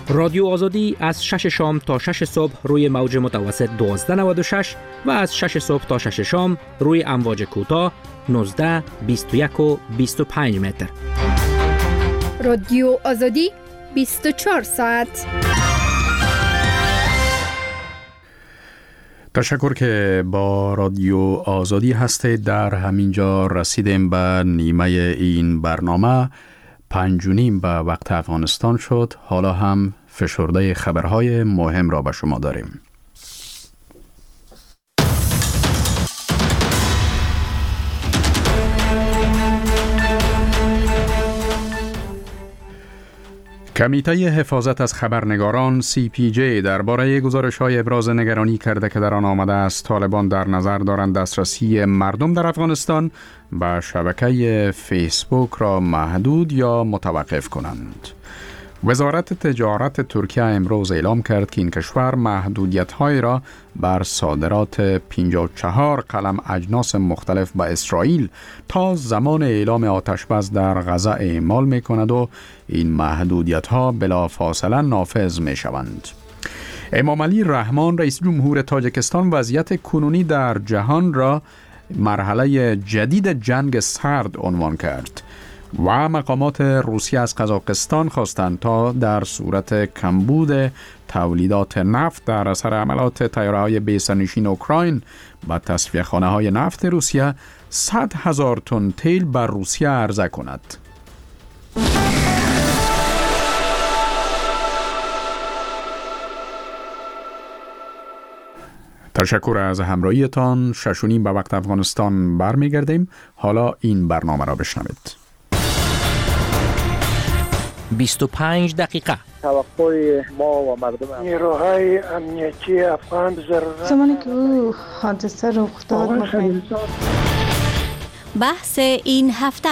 رادیو آزادی از 6 شام تا 6 صبح روی موج متوسط 1296 و از 6 صبح تا 6 شام روی امواج کوتاه 19، 21 و 25 متر. رادیو آزادی 24 ساعت. تشکر که با رادیو آزادی هستید. در همینجا رسیدیم به نیمه این برنامه. 5:30 به وقت افغانستان شد. حالا هم فشرده خبرهای مهم را به شما داریم. کمیته حفاظت از خبرنگاران CPJ درباره گزارش‌های ابراز نگرانی کرده که در آن آمده است طالبان در نظر دارند دسترسی مردم در افغانستان به شبکه فیسبوک را محدود یا متوقف کنند. وزارت تجارت ترکیه امروز اعلام کرد که این کشور محدودیت‌های را بر صادرات 54 قلم اجناس مختلف به اسرائیل تا زمان اعلام آتشبس در غزه اعمال می‌کند و این محدودیت‌ها بلافاصله نافذ می‌شوند. امام علی رحمان رئیس جمهور تاجیکستان وضعیت کنونی در جهان را مرحله جدید جنگ سرد عنوان کرد و مقامات روسیه از قزاقستان خواستند تا در صورت کمبود تولیدات نفت در اثر عملات طیاره‌های بی‌سرنشین اوکراین به تصفیه‌خانه‌های نفت روسیه 100,000 تن تیل بر روسیه عرضه کند. تشکر از همراهیتان. 6:30 به وقت افغانستان برمیگردیم. حالا این برنامه را بشنوید. 25 دقیقه. توقع ما و مردم نیروهای امنیتی افغان ضرورت زمانی که او حادثه رخ داد بحث این هفته.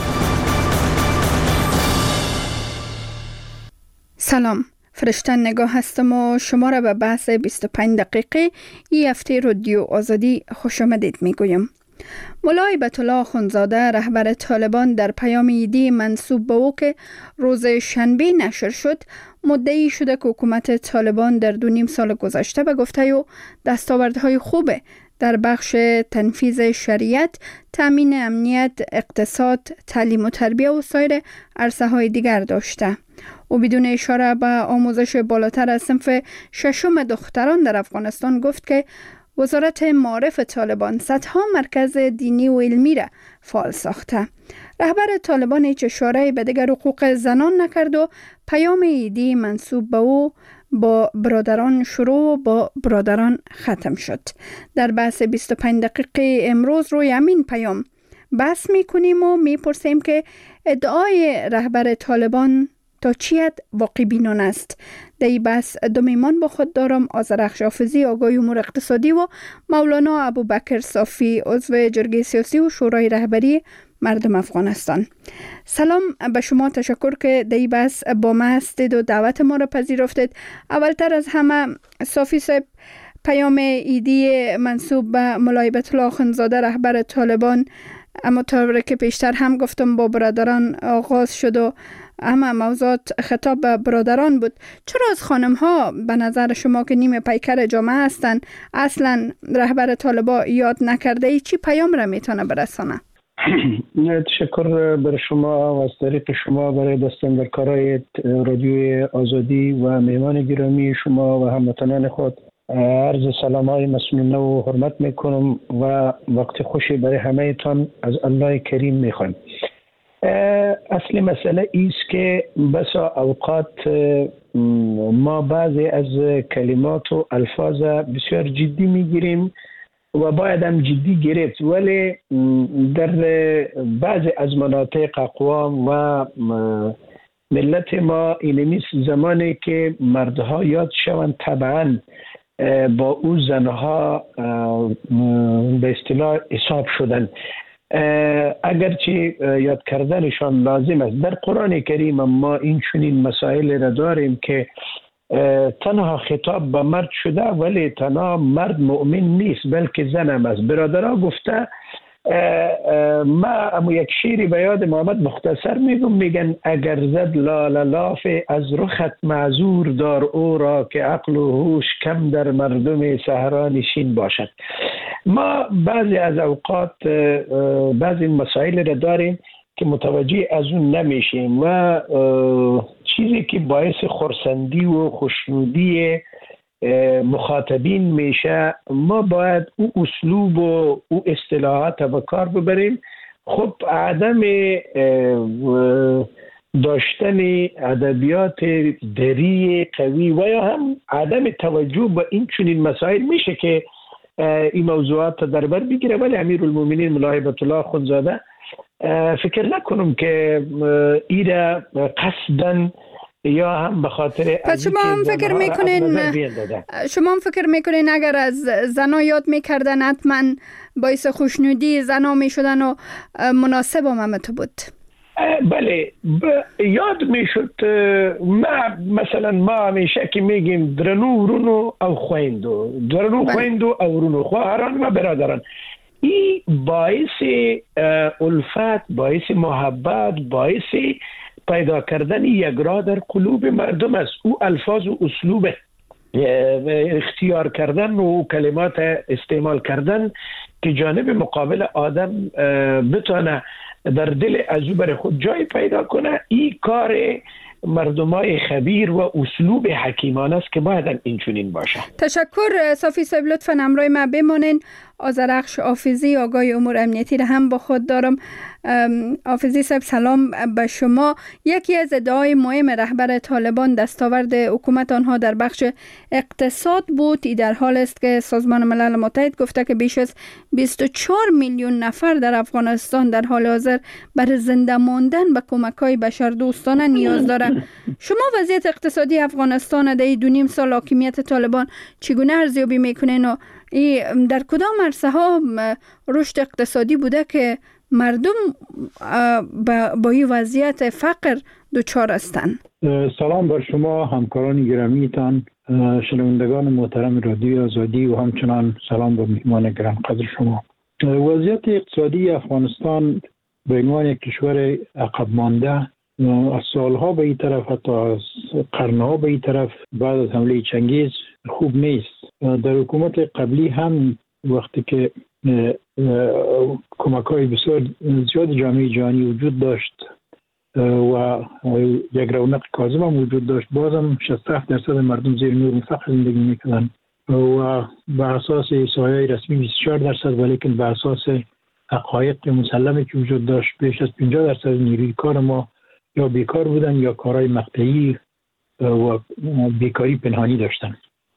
سلام، فرشته نگاه هستم و شما را به بحث 25 دقیقه این هفته رادیو آزادی خوش آمدید میگویم. ملا هیبت الله آخوندزاده رهبر طالبان در پیام عیدی منسوب به او که روز شنبه نشر شد مدعی شده که حکومت طالبان در 2.5 سال گذشته به گفته او دستاوردهای خوب در بخش تنفیذ شریعت، تامین امنیت، اقتصاد، تعلیم و تربیه و سایر عرصه‌های دیگر داشته. او بدون اشاره به آموزش بالاتر از صنف 6 دختران در افغانستان گفت که وزارت معارف طالبان صدها مرکز دینی و علمی را فعال ساخته. رهبر طالبان هیچ اشاره‌ای به دیگر حقوق زنان نکرد و پیام عیدی منسوب به او با برادران شروع و با برادران ختم شد. در بحث 25 دقیقه امروز روی همین پیام بحث می‌کنیم و می‌پرسیم که ادعای رهبر طالبان تا چی حد واقع بینان است. در این بحث دو میهمان با خود دارم: آذرخش حافظی آگاه امور اقتصادی و مولانا ابوبکر صافی عضو جرگه سیاسی و شورای رهبری مردم افغانستان. سلام به شما، تشکر که در این بحث با ما هستید و دعوت ما را پذیرفتید. اولتر از همه صافی صاحب، پیام عیدی منسوب به ملا هیبت الله آخوندزاده رهبر طالبان، اما طوری که پیشتر هم گفتم با برادران آغاز شد و اما موضوعات خطاب به برادران بود. چرا از خانم ها به نظر شما که نیم پیکر جامعه هستند اصلا رهبر طالبان یاد نکرده ای چی پیام را میتونه برسانه؟ تشکر بر شما و از طریق شما برای دستاندرکارای رادیوی آزادی و مهمان گرامی شما و هموطنان خود عرض سلام های مسنونه و حرمت میکنم و وقت خوشی برای همه تان از الله کریم میخوایم. اصل مسئله ایست که بسا اوقات ما بعضی از کلمات و الفاظ بسیار جدی میگیریم و باید هم جدی گرفت، ولی در بعضی از مناطق اقوام و ملت ما اینمیست زمانی که مردها یاد شوند طبعا با او زنها به اصطلاح حساب شدن، اگرچه یاد کردنشان لازم است. در قرآن کریم ما این چنین مسائل را داریم که تنها خطاب به مرد شده ولی تنها مرد مؤمن نیست بلکه زن هم است. برادرها گفته ما امو یک شیری به یاد محمد مختصر میگم، میگن اگر زد لاله لاف از رخت معذور دار او را که عقل و هوش کم در مردم صحرا نشین باشد. ما بعضی از اوقات بعضی مسائل را داریم که متوجه از اون نمیشیم و چیزی که باعث خرسندی و خوشنودی مخاطبین میشه، ما باید او اسلوب و او اصطلاحات به کار ببریم. خب عدم داشتن ادبیات دری قوی و یا هم عدم توجه به این چنین مسائل میشه که این موضوعات در بر بگیره. ولی امیرالمومنین ملا هیبت الله اخوندزاده فکر نکنم که ایره قصدن یا هم به خاطر پس شما هم فکر میکنین اگر از زنا یاد میکردن حتما باعث خوشنودی زنا میشدن و مناسب هم تو بود؟ بله یاد میشد. مثلا ما همیشه که میگیم درنو رونو او خویندو، درنو خویندو او رونو خواهران و برادران، این باعث الفت، باعث محبت، باعث پیدا کردن یک راه در قلوب مردم است. او الفاظ و اسلوب اختیار کردن و کلمات استعمال کردن که جانب مقابل آدم بتونه در دل از او برای خود جای پیدا کنه، این کار مردمای خبیر و اسلوب حکیمانه است که باید این چنین باشه. تشکر صافی صاحب، لطفاً همراه ما بمانین. آذرخش حافظی آگاه امور امنیتی را هم با خود دارم. حافظی صاحب سلام به شما. یکی از ادعای مهم رهبر طالبان دستاورد حکومت آنها در بخش اقتصاد بود. ای در حال است که سازمان ملل متحد گفته که بیش از 24 میلیون نفر در افغانستان در حال حاضر برای زنده ماندن به کمک‌های بشردوستانه نیاز دارند. شما وضعیت اقتصادی افغانستان در 2.5 سال حاکمیت طالبان چگونه ارزیابی میکنین و در کدام عرصه ها رشد اقتصادی بوده که مردم با این وضعیت فقر دچار هستند؟ سلام بر شما همکاران گرامیتان، شنوندگان محترم رادیو آزادی و همچنان سلام به مهمان گرانقدر شما. وضعیت اقتصادی افغانستان به عنوان یک کشور عقب مانده از سالها به این طرف، حتی از قرنها به این طرف بعد از حمله چنگیز خوب نیست. در حکومت قبلی هم وقتی که کمک‌های بسیار زیاد جامعه جهانی وجود داشت و یک رونق کاذب هم وجود داشت، بازم 67% مردم زیر نور فقر زندگی می‌کردند و بر اساس احصایه‌های رسمی 24%، ولیکن بر اساس حقایق مسلمی که وجود داشت بیش از 50% نیروی کار ما یا بیکار بودن یا کارهای مقطعی و بیکاری پنهانی داشتن.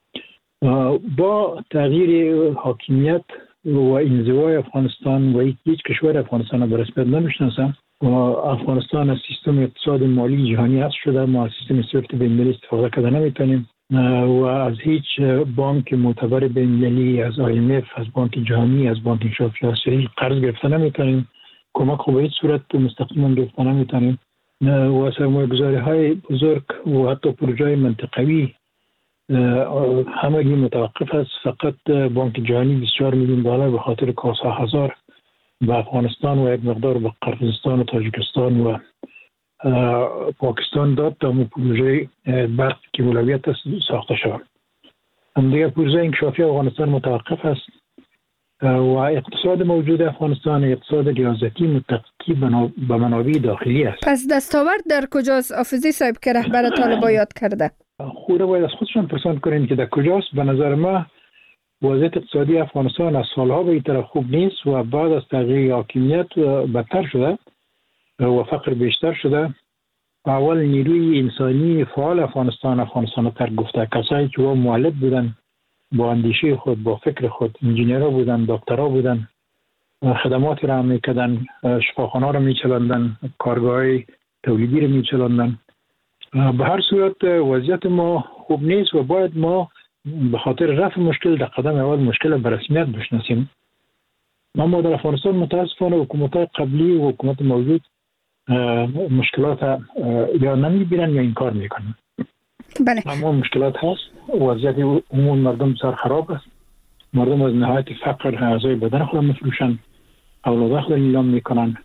با تغییر حاکمیت و انزوای افغانستان و هیچ کشور افغانستان را به رسمیت نمیشناسم و افغانستان از سیستم اقتصاد مالی جهانی حذف شده. ما از سیستم سویفت بین‌المللی استفاده کرده نمیتونیم و از هیچ بانک معتبر بین‌المللی، از IMF، از بانک جهانی، از بانک انشاء آسیایی قرض گرفته نمیتونیم. کمک به هیچ صورت مستقیما گرفته نمیتونیم و سرمایه‌گذاری‌های بزرگ و حتی پروژه‌های منطقوی همگی متوقف است. فقط بانک جهانی 24 میلیون دلار به خاطر کاسا هزار به افغانستان و یک مقدار به قرقیزستان و تاجیکستان و پاکستان داد تا پروژه برق که اولویت ساخته شود. هم دیگر پروژه انکشافی افغانستان متوقف است و اقتصاد موجود افغانستان اقتصاد ریاضتی متکی به منابع داخلی است. پس دستاورد در کجاست حافظی صاحب که رهبر طالبان یاد کرده؟ خود باید از خودشون پرسان کنین که در کجاست. به نظر ما وضعیت اقتصادی افغانستان از سالها به این طرف خوب نیست و بعد از تغییر حاکمیت بدتر شده و فقر بیشتر شده. اول نیروی انسانی فعال افغانستان ترک گفته، کسایی که مؤلف بودن، با اندیشه خود، با فکر خود، انجینیرها بودن، دکترها بودن، خدماتی را میکردن، شفاخانه را میچلاندن، کارگاه‌های تولیدی را میچلاندن. به هر صورت وضعیت ما خوب نیست و باید ما به خاطر رفع مشکل در قدم اول مشکل به رسمیت بشناسیم. ما در افغانستان متاسفانه حکومت‌های قبلی و حکومت موجود مشکلات یا نمیبینن یا انکار میکنن. بله. اما مشکلات هست. وضعیت عموم مردم بسیار خراب است. مردم از نهایت فقر اعضای بدن خود میفروشن. اولاد خود اعلام میکنن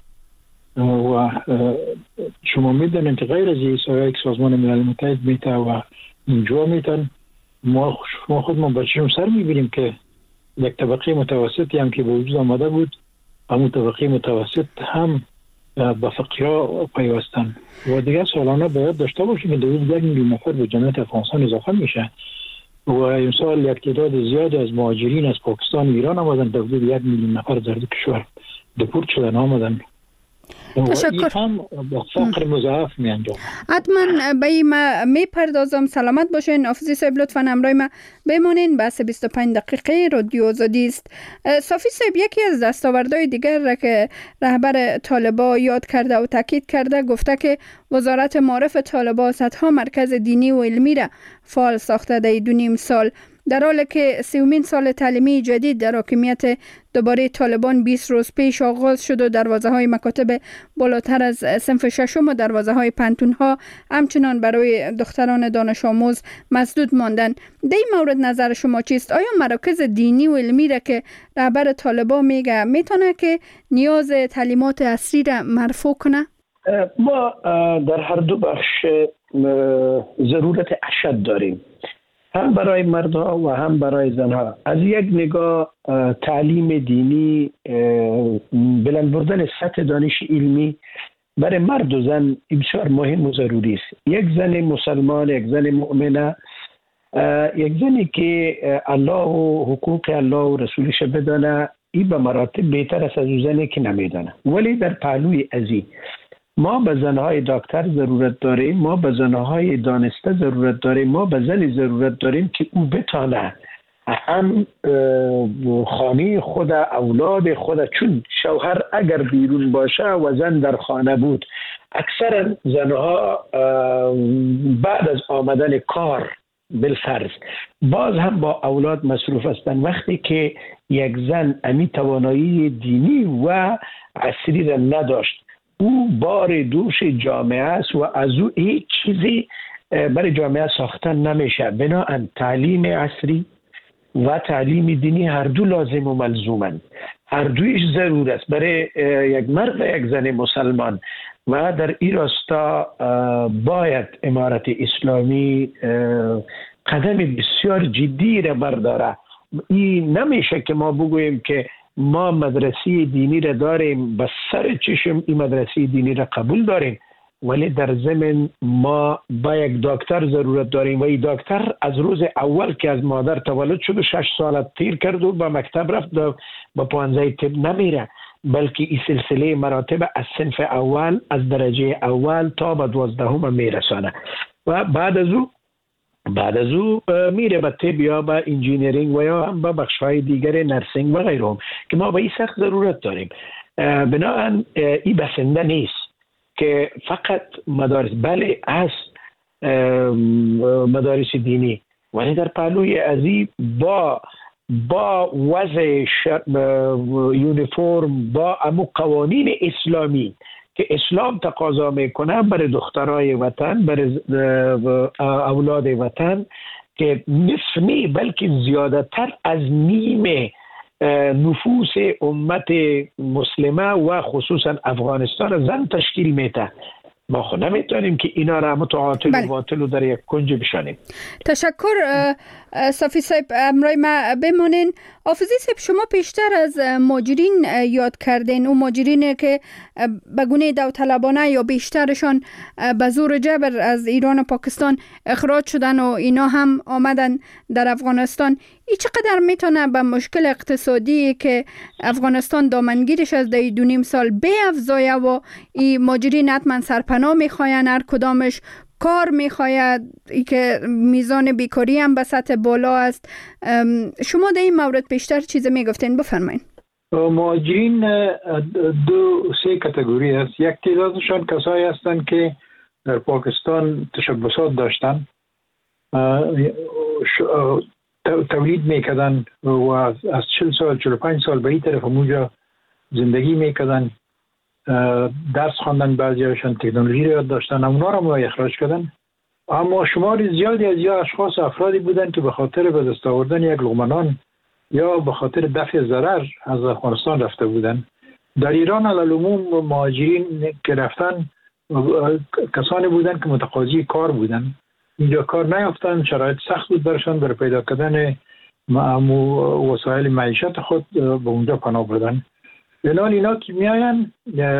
و شما میدونید که غیر از یک سازمان ملل متحد میته و اینجا میتن ما خودمون بچه‌مون سر میبینیم که یک طبقه متوسطی هم که به وجود آمده بود، همون طبقه متوسط هم با فقیرها پیوستن و دیگه سالانه باید داشته باشیم که 2 میلیون نفر به جمعیت افغانستان اضافه میشه و امسال یک تعداد زیادی از مهاجرین از پاکستان و ایران آمدن، در حدود 1 میلیون نفر در دو کشور دپورت شدن آمدن. تشکر. هم با فقر مضاعف می انجام. حتما به این می پردازم. سلامت باشین. حافظی صاحب لطفا همراه ما بمونین. بحث 25 دقیقه رادیو آزادی است. صافی صاحب، یکی از دستاوردهای دیگر را که رهبر طالبا یاد کرده و تاکید کرده، گفته که وزارت معارف طالبا صدها مرکز دینی و علمی را فعال ساخته در 2.5 سال، در حالی که 30مین سال تعلیمی جدید در حاکمیت دوباره طالبان 20 روز پیش آغاز شد و دروازه های مکاتب بالاتر از صنف ششم و دروازه های پنتون ها همچنان برای دختران دانش آموز مسدود ماندن. در این مورد نظر شما چیست؟ آیا مراکز دینی و علمی را که رهبر طالبان میگه میتونه که نیاز تعلیمات عصری را مرفوع کنه؟ ما در هر دو بخش ضرورت اشد داریم، هم برای مردها و هم برای زنها. از یک نگاه تعلیم دینی، بلند بردن سطح دانش علمی برای مرد و زن بسیار مهم و ضروری است. یک زن مسلمان، یک زن مؤمنه، یک زنی که الله و حقوق الله و رسولش بدانه، این به مراتب بهتر است از اون زنی که نمیدانه. ولی در پهلوی ازی ما به زنهای دکتر ضرورت داریم، ما به زنهای دانسته ضرورت داریم، ما به زنی ضرورت داریم که او بتانه هم خانه خود، اولاد خود، چون شوهر اگر بیرون باشه و زن در خانه بود، اکثرا زنها بعد از آمدن کار بالفرض باز هم با اولاد مصروف هستند. وقتی که یک زن امی توانایی دینی و عصری را نداشت، او بار دوش جامعه است و از او هیچ چیزی برای جامعه ساختن نمیشه. بنابراین تعلیم عصری و تعلیم دینی هر دو لازم و ملزومند، هر دویش ضرور است برای یک مرد و یک زن مسلمان. و در این راستا باید امارت اسلامی قدم بسیار جدی را برداره. این نمیشه که ما بگوییم که ما مدرسه دینی را داریم، بس سر چشم این مدرسه دینی را قبول داریم، ولی در ضمن ما با یک دکتر ضرورت داریم و این دکتر از روز اول که از مادر تولد شد و 6 سال تیر کرد و به مکتب رفت با پانزه طب نمیره، بلکه این سلسله مراتب از صنف اول، از درجه اول تا به 12 میرسانه و بعد از او میره به طب یا به انجینیرینگ و یا هم به بخش‌های دیگر نرسینگ و غیره که ما به این سخت ضرورت داریم. بنابراین این بسنده نیست که فقط مدارس، بله از مدارس دینی، ولی در پهلوی ازی با وضع یونیفرم، با امو قوانین اسلامی که اسلام تقاضا میکنه برای دخترای وطن، برای اولاد وطن، که نصف نی بلکه زیاده تر از نیم نفوس امت مسلمه و خصوصا افغانستان زن تشکیل میده. ما خود نمیتونیم که اینا را متعاطل و باطل و در یک کنج بشانیم. تشکر صافی صاحب، امرای ما بمانین. حافظی صاحب، شما پیشتر از ماجرین یاد کردین، او ماجرین که به گونه داوطلبانه یا بیشترشان به زور جبر از ایران و پاکستان اخراج شدن و اینا هم آمدن در افغانستان. ای چقدر میتونه به مشکل اقتصادی که افغانستان دامنگیرش از 2.5 سال بیفزایه و این ماجرین حتما سرپناه میخواین، هر کدامش کار میخواید، ای که میزان بیکاری هم به سطح بالا است. شما در این مورد بیشتر چیز میگفتین، بفرمایید. مهاجرین 2-3 کاتگوری است. یک تعدادشان کسایی هستند که در پاکستان تشبسات داشتن، تولید میکردن و از 40 سال 45 سال به این طرف همونجا زندگی میکردن، درس خواندن، بعضیاشون تکنولوژی رو داشتن، اونا رو ما اخراج کردن. اما شمار زیادی از یا اشخاص افرادی بودن که به خاطر به دست آوردن یک لقمه نان یا به خاطر دفع ضرر از افغانستان رفته بودن در ایران علالعموم مهاجرین که رفتن کسانی بودن که متقاضی کار بودن، اینجا کار نیافتن، شرایط سخت بود برشان برای پیدا کردن وسایل معیشت خود به اونجا پناه بردن. بنابراین اینا که میاین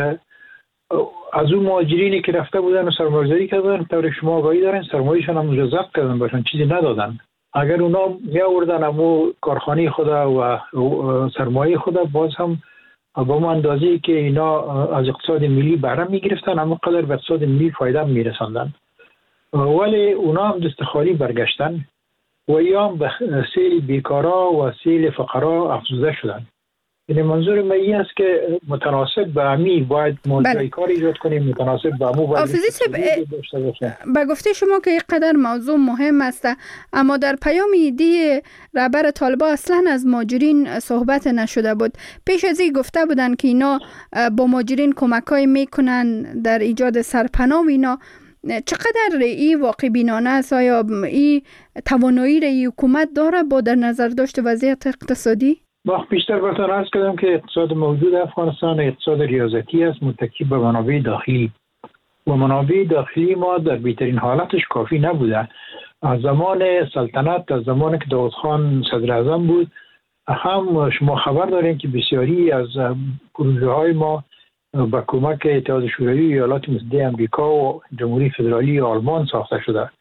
از اون مهاجرینی که رفته بودن و سرمایه‌گذاری کردن، طور شما آگاهی دارین سرمایه‌شان هم اونجا ضبط کردن باشن، چیزی ندادن. اگر اونا می آوردن امو کارخانه خود و سرمایه خود، باز هم با اون اندازه‌ای که اینا از اقتصاد ملی بهره می‌گرفتن، اما قدر به اقتصاد ملی فایده می‌رساندن. ولی اونا هم دست خالی برگشتن و ایام به سیل بیکارا و سیل فقرا افزوده شدن. یعنی منظور من این است که متناسب به امی باید موضوعی کار ایجاد کنیم، متناسب به امو باید داشته باشیم. به گفته شما که اینقدر موضوع مهم است، اما در پیام ایدی رهبر طالبان اصلا از مهاجرین صحبت نشده بود. پیش از این گفته بودن که اینا با مهاجرین کمکای میکنن در ایجاد سرپناه و اینا. چقدر این واقع بینانه است؟ آیا این توانایی را حکومت داره با در نظر داشت وضعیت اقتصادی؟ ما بیشتر براتون عرض کردم که اقتصاد موجود افغانستان اقتصاد ریاضتی است، متکی به منابع داخلی و منابع داخلی ما در بهترین حالتش کافی نبوده. از زمان سلطنت، از زمانی که داود خان صدر اعظم بود، هم شما خبر دارین که بسیاری از پروژه های ما با کمک اتحاد شوروی، ایالات متحده آمریکا و جمهوری فدرالی آلمان ساخته شده.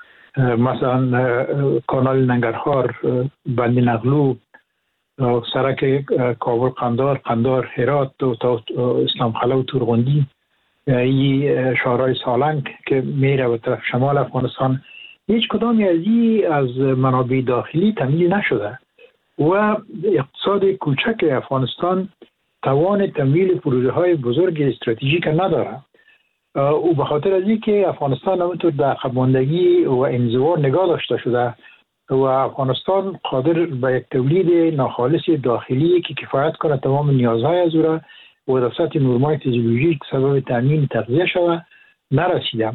مثلا کانال ننگرهار، بند نقلو، سرک کابل قندار هرات تا اسلام خاله و تورغندی، این شهرهای سالنگ که میره به طرف شمال افغانستان، هیچ کدامی از این از منابع داخلی تامین نشده و اقتصاد کوچک افغانستان توان تمویل پروژه های بزرگ استراتژیک نداره. او به خاطر از اینکه افغانستان همونطور در عقب ماندگی و انزوا نگاه داشته شده و افغانستان قادر به یک تولید ناخالص داخلی که کفایت کنه تمام نیازهای از او را و در سطح نورمای فیزیولوژیک سبب تامین تغذیه شود نرسیده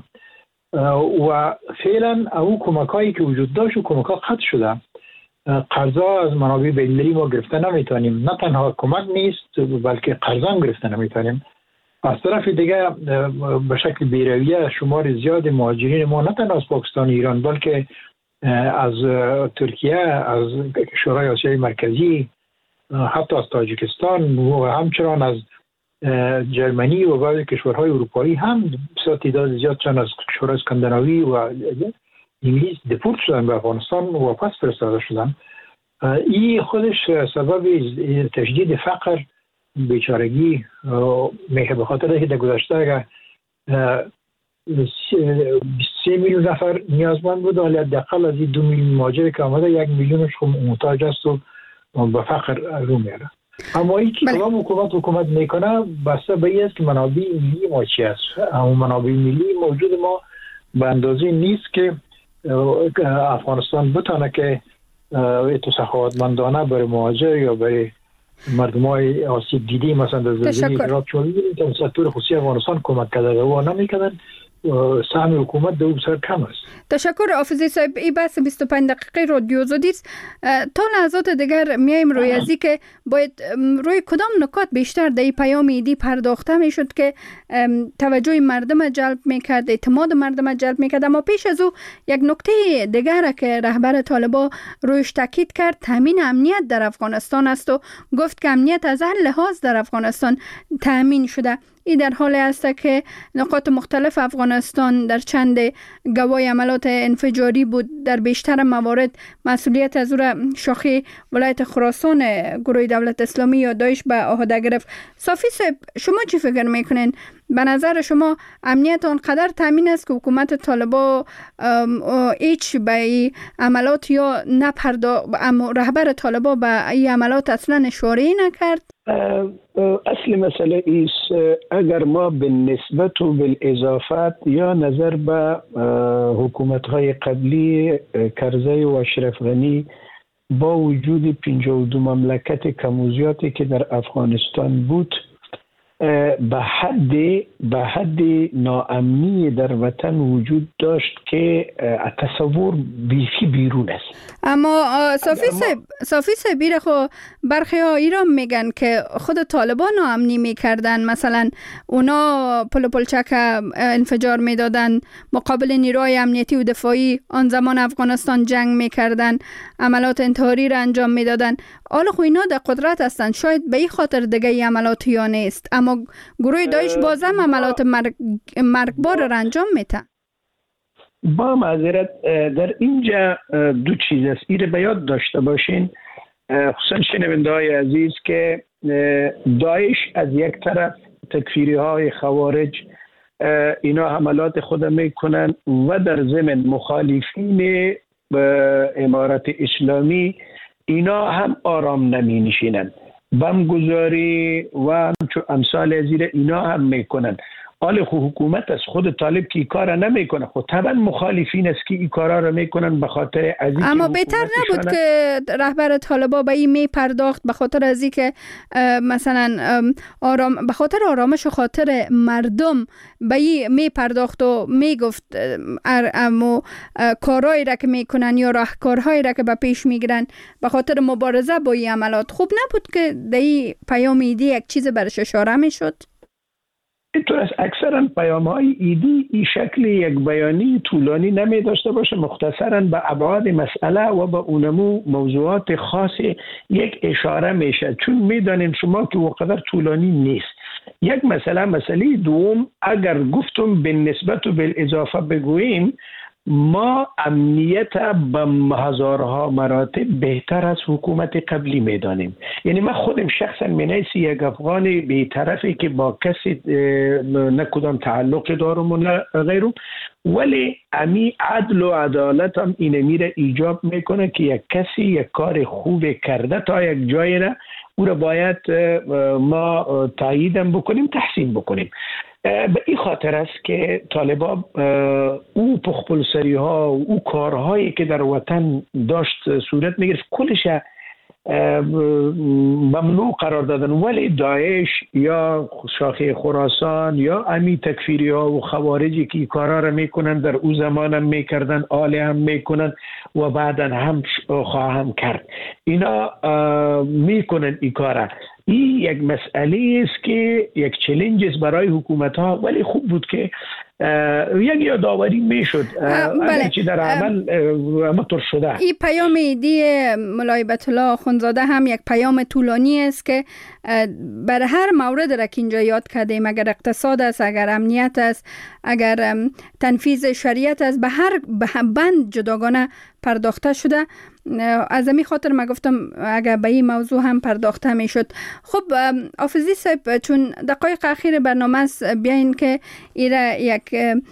و فعلا او کمک‌هایی که وجود داشت و کمک‌ها قطع شده. قرضا از منابع بین‌المللی ما گرفته نمیتونیم، نه تنها کمک نیست بلکه قرضا هم گرفته نمیتونیم. از طرف دیگه به شکل بی‌رویه شمار زیاد مهاجرین ما نه تنها از پاکستان و ایران بلکه از ترکیه، از شورای آسیای مرکزی، حتی از تاجیکستان و همچنان از جرمنی و بعضی کشورهای اروپایی هم بسیار تعداد زیاد چند از کشورهای اسکاندیناوی و انگلیس دپورت شدن به افغانستان و واپس فرستاده شدن. این خودش سبب تشدید فقر، بیچارگی میشه. به خاطر اینکه در گذشته اگر 3 میلیون نفر نیازمند بود، ولی حداقل از این 2 میلیون مهاجر که آمده 1 میلیونش محتاج است و به فقر رو میره. اما این که کدام حکومت میکنه بسته به این است که منابع ملی ما چی است. اما منابع ملی موجود ما به اندازه نیست که افغانستان بتونه که تو سخاوتمندانه برای مهاجر یا برای مردمای آسیب دیده مثلا در زلزله عراق چون می‌بینید که سکتور خصوصی افغانستان کمک کرده و نمی‌کردن، سهم حکومت در بسیار کم است. تشکر حافظی صاحب. این بحث 25 دقیقه رادیو آزادی است. تا لحظات دیگر میایم روی ازی که باید روی کدام نکات بیشتر در این پیام ایدی پرداخته میشد که توجه مردم جلب میکرد، اعتماد مردم جلب میکرد. اما پیش از او یک نکته دیگر که رهبر طالبان رویش تاکید کرد تامین امنیت در افغانستان است و گفت که امنیت از هر لحاظ در افغانستان تامین شده. این در حالی است که نقاط مختلف افغانستان در چند گواهی عملات انفجاری بود. در بیشتر موارد مسئولیت از او را شاخه ولایت خراسان گروه دولت اسلامی یا داعش به عهده گرفت. صافی صاحب، شما چی فکر میکنین؟ به نظر شما امنیت آنقدر تامین است که حکومت طالبان هیچ به عملات یا رهبر طالبان به این عملات اصلا اشاره نکرد؟ اصل مسئله ایست اگر ما به نسبت و بالاضافت یا نظر به حکومت‌های قبلی کرزی و اشرف غنی با وجود 52 مملکت کم و زیادی که در افغانستان بود به حد ناامنی در وطن وجود داشت که تصور بیخی بیرون است. اما صافی سبیر خو برخی ها ایران میگن که خود طالبان ناامنی میکردن، مثلا اونا پلچک انفجار میدادن مقابل نیروهای امنیتی و دفاعی آن زمان افغانستان جنگ میکردن، عملات انتحاری را انجام میدادن. حالا خو اینا در قدرت هستند، شاید به این خاطر دیگه ای عملات یا نیست، اما گروه داعش بازم عملات مرگبار را انجام میده. با معذرت در اینجا دو چیز است، این به یاد داشته باشین خصوصا شنونده های عزیز که داعش از یک طرف تکفیری های خوارج اینا حملات خود میکنن و در ضمن مخالفین امارت اسلامی اینا هم آرام نمی نشینن، بمگذاری و امثال زیر اینا هم میکنن. حال حکومت از خود طالب که این کار نمیکنه، خود طبعا مخالفین است که این کارا رو میکنن به خاطر از اینکه اما بهتر نبود که رهبر طالبا به این می پرداخت، به خاطر از اینکه مثلا به خاطر آرامش و خاطر مردم به این می پرداخت و می گفت اما کارهایی را که میکنن یا راهکارهایی را که به پیش میگیرن به خاطر مبارزه با این عملات، خوب نبود که در این پیام ایدی یک چیز برش اشاره میشد؟ اینطور است اکثرا پیام های ایدی این شکل یک بیانی طولانی نمی داشته باشه، مختصرا به ابعاد مسئله و به اونمو موضوعات خاص یک اشاره میشه، چون میدانین شما که وقدر طولانی نیست. یک مسئله دوم اگر گفتم به نسبت و به اضافه بگوییم، ما امنیت به هزارها مراتب بهتر از حکومت قبلی میدانیم. یعنی من خودم شخصا منیسی یک افغان بی‌طرفی که با کسی نه کدام تعلق دارم و نه غیرم، ولی امی عدل و عدالت هم اینه میره ایجاب میکنه که یک کسی یک کار خوب کرده تا یک جایی را او را باید ما تاییدم بکنیم، تحسین بکنیم. به این خاطر است که طالبان او پخپلسری ها و او کارهایی که در وطن داشت صورت میگرفت کلش ممنوع قرار دادن، ولی داعش یا شاخه خراسان یا امی تکفیری ها و خوارجی که کارها را میکنن در او زمان هم میکردن، آله هم میکنن و بعدا هم خواهم کرد، اینا میکنن این کارا. این یک مسئله است که یک چالش است برای حکومت ها، ولی خوب بود که یک یادآوری میشد چی در عمل امطور شده. این پیام ایدی مولای بیت الله اخوندزاده هم یک پیام طولانی است که برای هر مورد را که اینجا یاد کردیم، اگر اقتصاد است، اگر امنیت است، اگر تنفیذ شریعت است، به هر بند جداگانه پرداخته شده. از همین خاطر ما گفتم اگر به این موضوع هم پرداخته می شد. خب حافظی صاحب، چون دقایق اخیر برنامه است، بیاین که ایره یک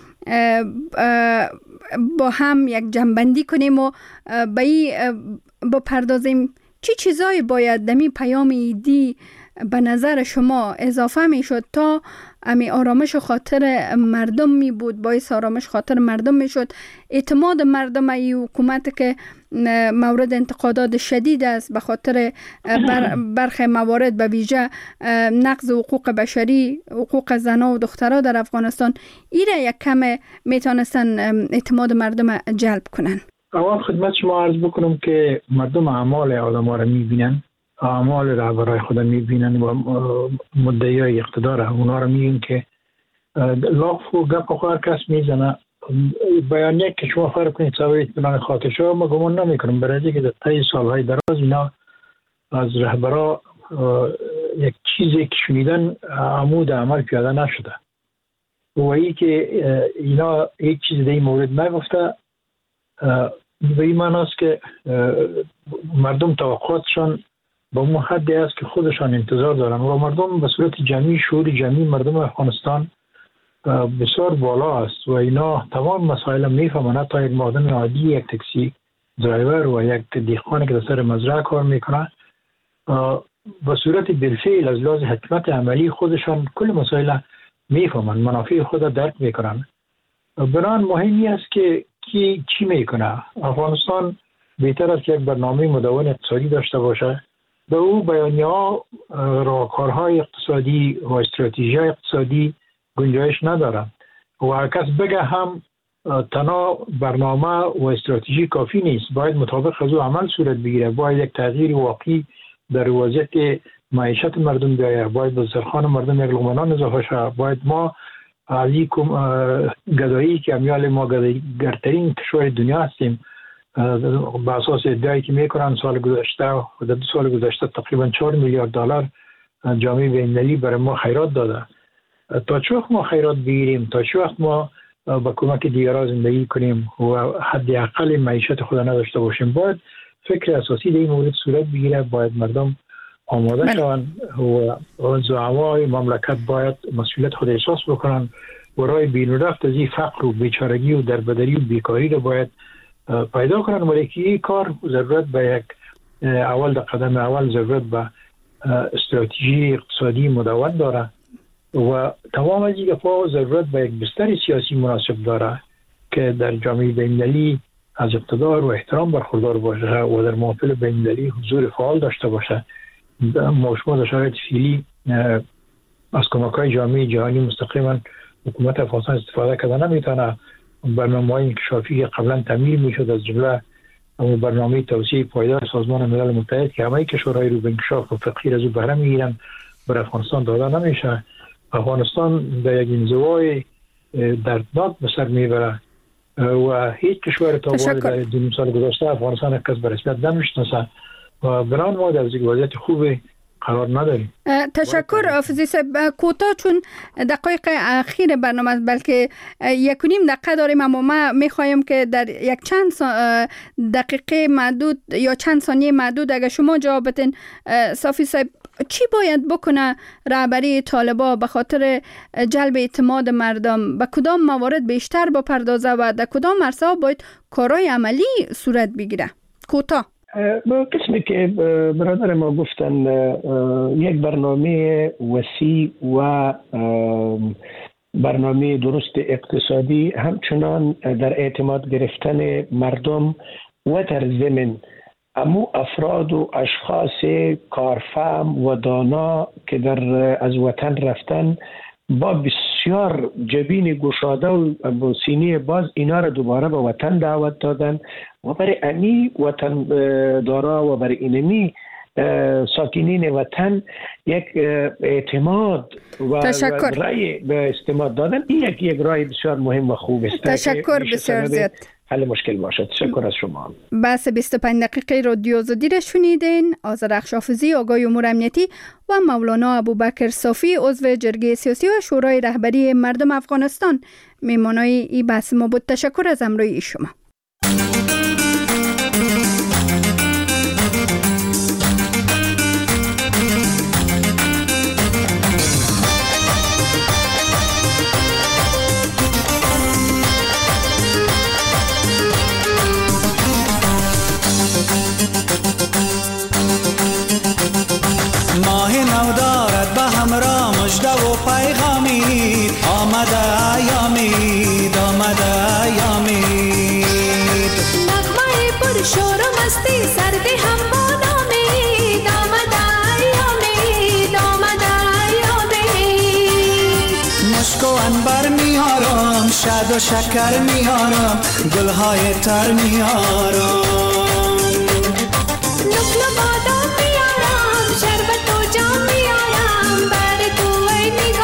با هم یک جنبندی کنیم و به این بپردازیم چی چیزایی باید دمی پیام ایدی به نظر شما اضافه می شد تا امی آرامش خاطر مردم می بود، باعث آرامش خاطر مردم می شد، اعتماد مردم ای حکومت که مورد انتقادات شدید است به خاطر برخی موارد، به ویژه نقض حقوق بشری، حقوق زنها و دخترها در افغانستان، ایره یک کم میتونستن اعتماد مردم جلب کنن. اول خدمت شما عرض بکنم که مردم اعمال آدم ها را میبینن، اعمال رهبرای خود میبینن و مدعیای اقتدار اونا را میبینن که لاف و گپ و هر کس میزنه. بیانیه که شما فرق کنید سوای اطمینان خاطر شما، ما گمان نمی کنم برای که در طی سالهای دراز اینا از رهبرا یک چیزی که شنیدن عمود عمل پیاده نشده و ای که اینا یک چیز در این مورد نگفته. به این معنی است که مردم توقعاتشان با اون حدی است که خودشان انتظار دارن و مردم به صورت جمعی، شعور جمعی مردم افغانستان بسیار بالا است و اینا تمام مسائل میفهمن. تا یک مردم عادی، یک تاکسی درایور و یک دیخوانی که در سر مزرعه کار میکنه به صورت بالفعل از لحاظ حکمت عملی خودشان کل مسائل میفهمن، منافع خود درک میکنن. بنابراین مهمی است که کی چی میکنه. افغانستان بهتر است یک برنامه مدون اقتصادی داشته باشه، به او بیانیه‌ها راهکارهای اقتصادی و استراتژی اقتصادی گنجایش نداره و کس بگه هم تنها برنامه و استراتژی کافی نیست، باید مطابق از او عمل صورت بگیره، باید یک تغییر واقعی در وضعیت معیشت مردم بیاید، باید به سرخان مردم یک لقمه اضافه شود، باید ما از این گدایی که امیال ما گدایی‌ترین کشور دنیا هستیم به اساس ادعایی که میکنن سال گذشته و در 2 سال گذشته تقریبا 4 میلیارد دلار جامعه بین‌المللی برای ما خیرات داده. تا چه وقت ما خیرات بگیریم، تا چه وقت ما با کمک دیگران زندگی کنیم و حداقل معیشت خود نداشته باشیم؟ باید فکر اساسی در این مورد صورت بگیره، باید مردم آماده شوند و زعمای مملکت باید مسئولیت خود احساس بکنن و راه بین رفت از این فقر و بیچارگی و دربدری و بیکاری رو باید پیدا کنن. ولی که این کار ضرورت به یک اول در قدم اول ضرورت به استراتژی اقتصادی مدون داره و تمام از این گپا ضرورت به یک بستر سیاسی مناسب داره که در جامعه بین‌المللی از اقتدار و احترام برخوردار باشه و در محافل بین‌المللی حضور فعال داشته باشه. شما در شرایط فعلی از کمک‌های جامعه جهانی مستقیما حکومت افغانستان استفاده کرده نمیتونه. برنامه‌های انکشافی که قبلا تمویل میشد از جمله برنامه توسعه پایدار سازمان ملل متحد که همه کشورهای رو به انکشاف و فقیر از او بهره میگیرن بر افغانستان داده نمیشه. افغانستان در یک انزوای دردناک به سر میبره و هیچ کشور تا در 2 سال گذشته افغانستان کس به رسمیت نمیشناسه و بنان ما در وضعیت خوبی قرار نداریم. تشکر حافظی صاحب. کوتاه چون دقایق اخیر برنامه بلکه 1.5 دقیقه داریم، اما ما میخوایم که در یک چند دقیقه محدود یا چند ثانیه محدود اگر شما جواب بدین صافی صاحب، چی باید بکنه رهبری طالبان به خاطر جلب اعتماد مردم؟ به کدام موارد بیشتر بپردازه و در کدام عرصه‌ها باید کارهای عملی صورت بگیره؟ کوتاه. با قسمی که برادر ما گفتن یک برنامه وسیع و برنامه درست اقتصادی همچنان در اعتماد گرفتن مردم و در ضمن امو افراد و اشخاص کارفهم و دانا که از وطن رفتن با بسیار جبین گشاده و سینه باز اینا را دوباره به وطن دعوت دادن و برای امی وطن دارا و برای اینمی ساکنین وطن یک اعتماد و رای به استماد دادن. این یک رای بسیار مهم و خوب است. تشکر بسیار زیاد. حل مشکل باشد. تشکر از شما. بحث 25 دقیقه رادیو آزادی را شنیدین. آذرخش حافظی آگاه امور امنیتی و مولانا ابوبکر صافی عضو جرگه سیاسی و شورای رهبری مردم افغانستان میمانای این بحث ما بود. تشکر از همراهی شما. ماه نو دارد به همراه مژده و پیغامی، آمده ایامید، آمده ایامید. نغمه پر شور و مستی سردی هم با نامید، آمده ایامید، آمده ایامید. مشک و عنبر میارم، شاد و شکر میارم، گلهای تر میارم. نقل بادام میارم، شربت و جام میارم، بر تو ای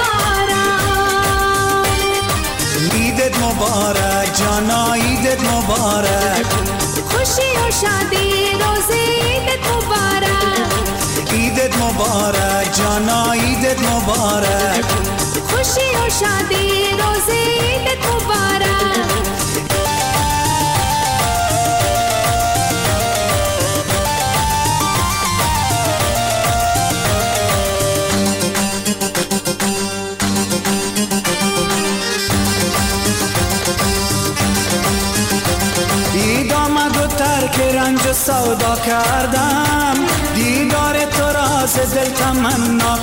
نگارم. عیدت مبارک جانا، عیدت مبارک، خوشی و شادی روزی عیدت مبارک. عیدت مبارک جانا، عیدت مبارک، خوشی و شادی روزی عیدت مبارک. که رنج سودا کردم، دیدار تو را ز دل تمنا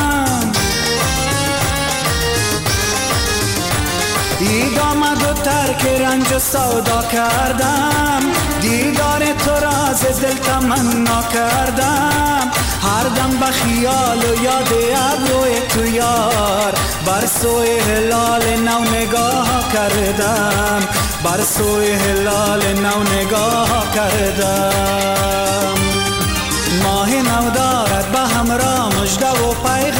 کردم. عید آمد و ترک که رنج و سودا کردم، دیدار تو را ز دل تمنا کردم. هر دم به خیال و یاد ابروی تو یار، بر سوی هلال نو نگاه کردم، بر سوی هلال نو نگاه کردم. ماه نو دارد به همراه مژده و پیغام،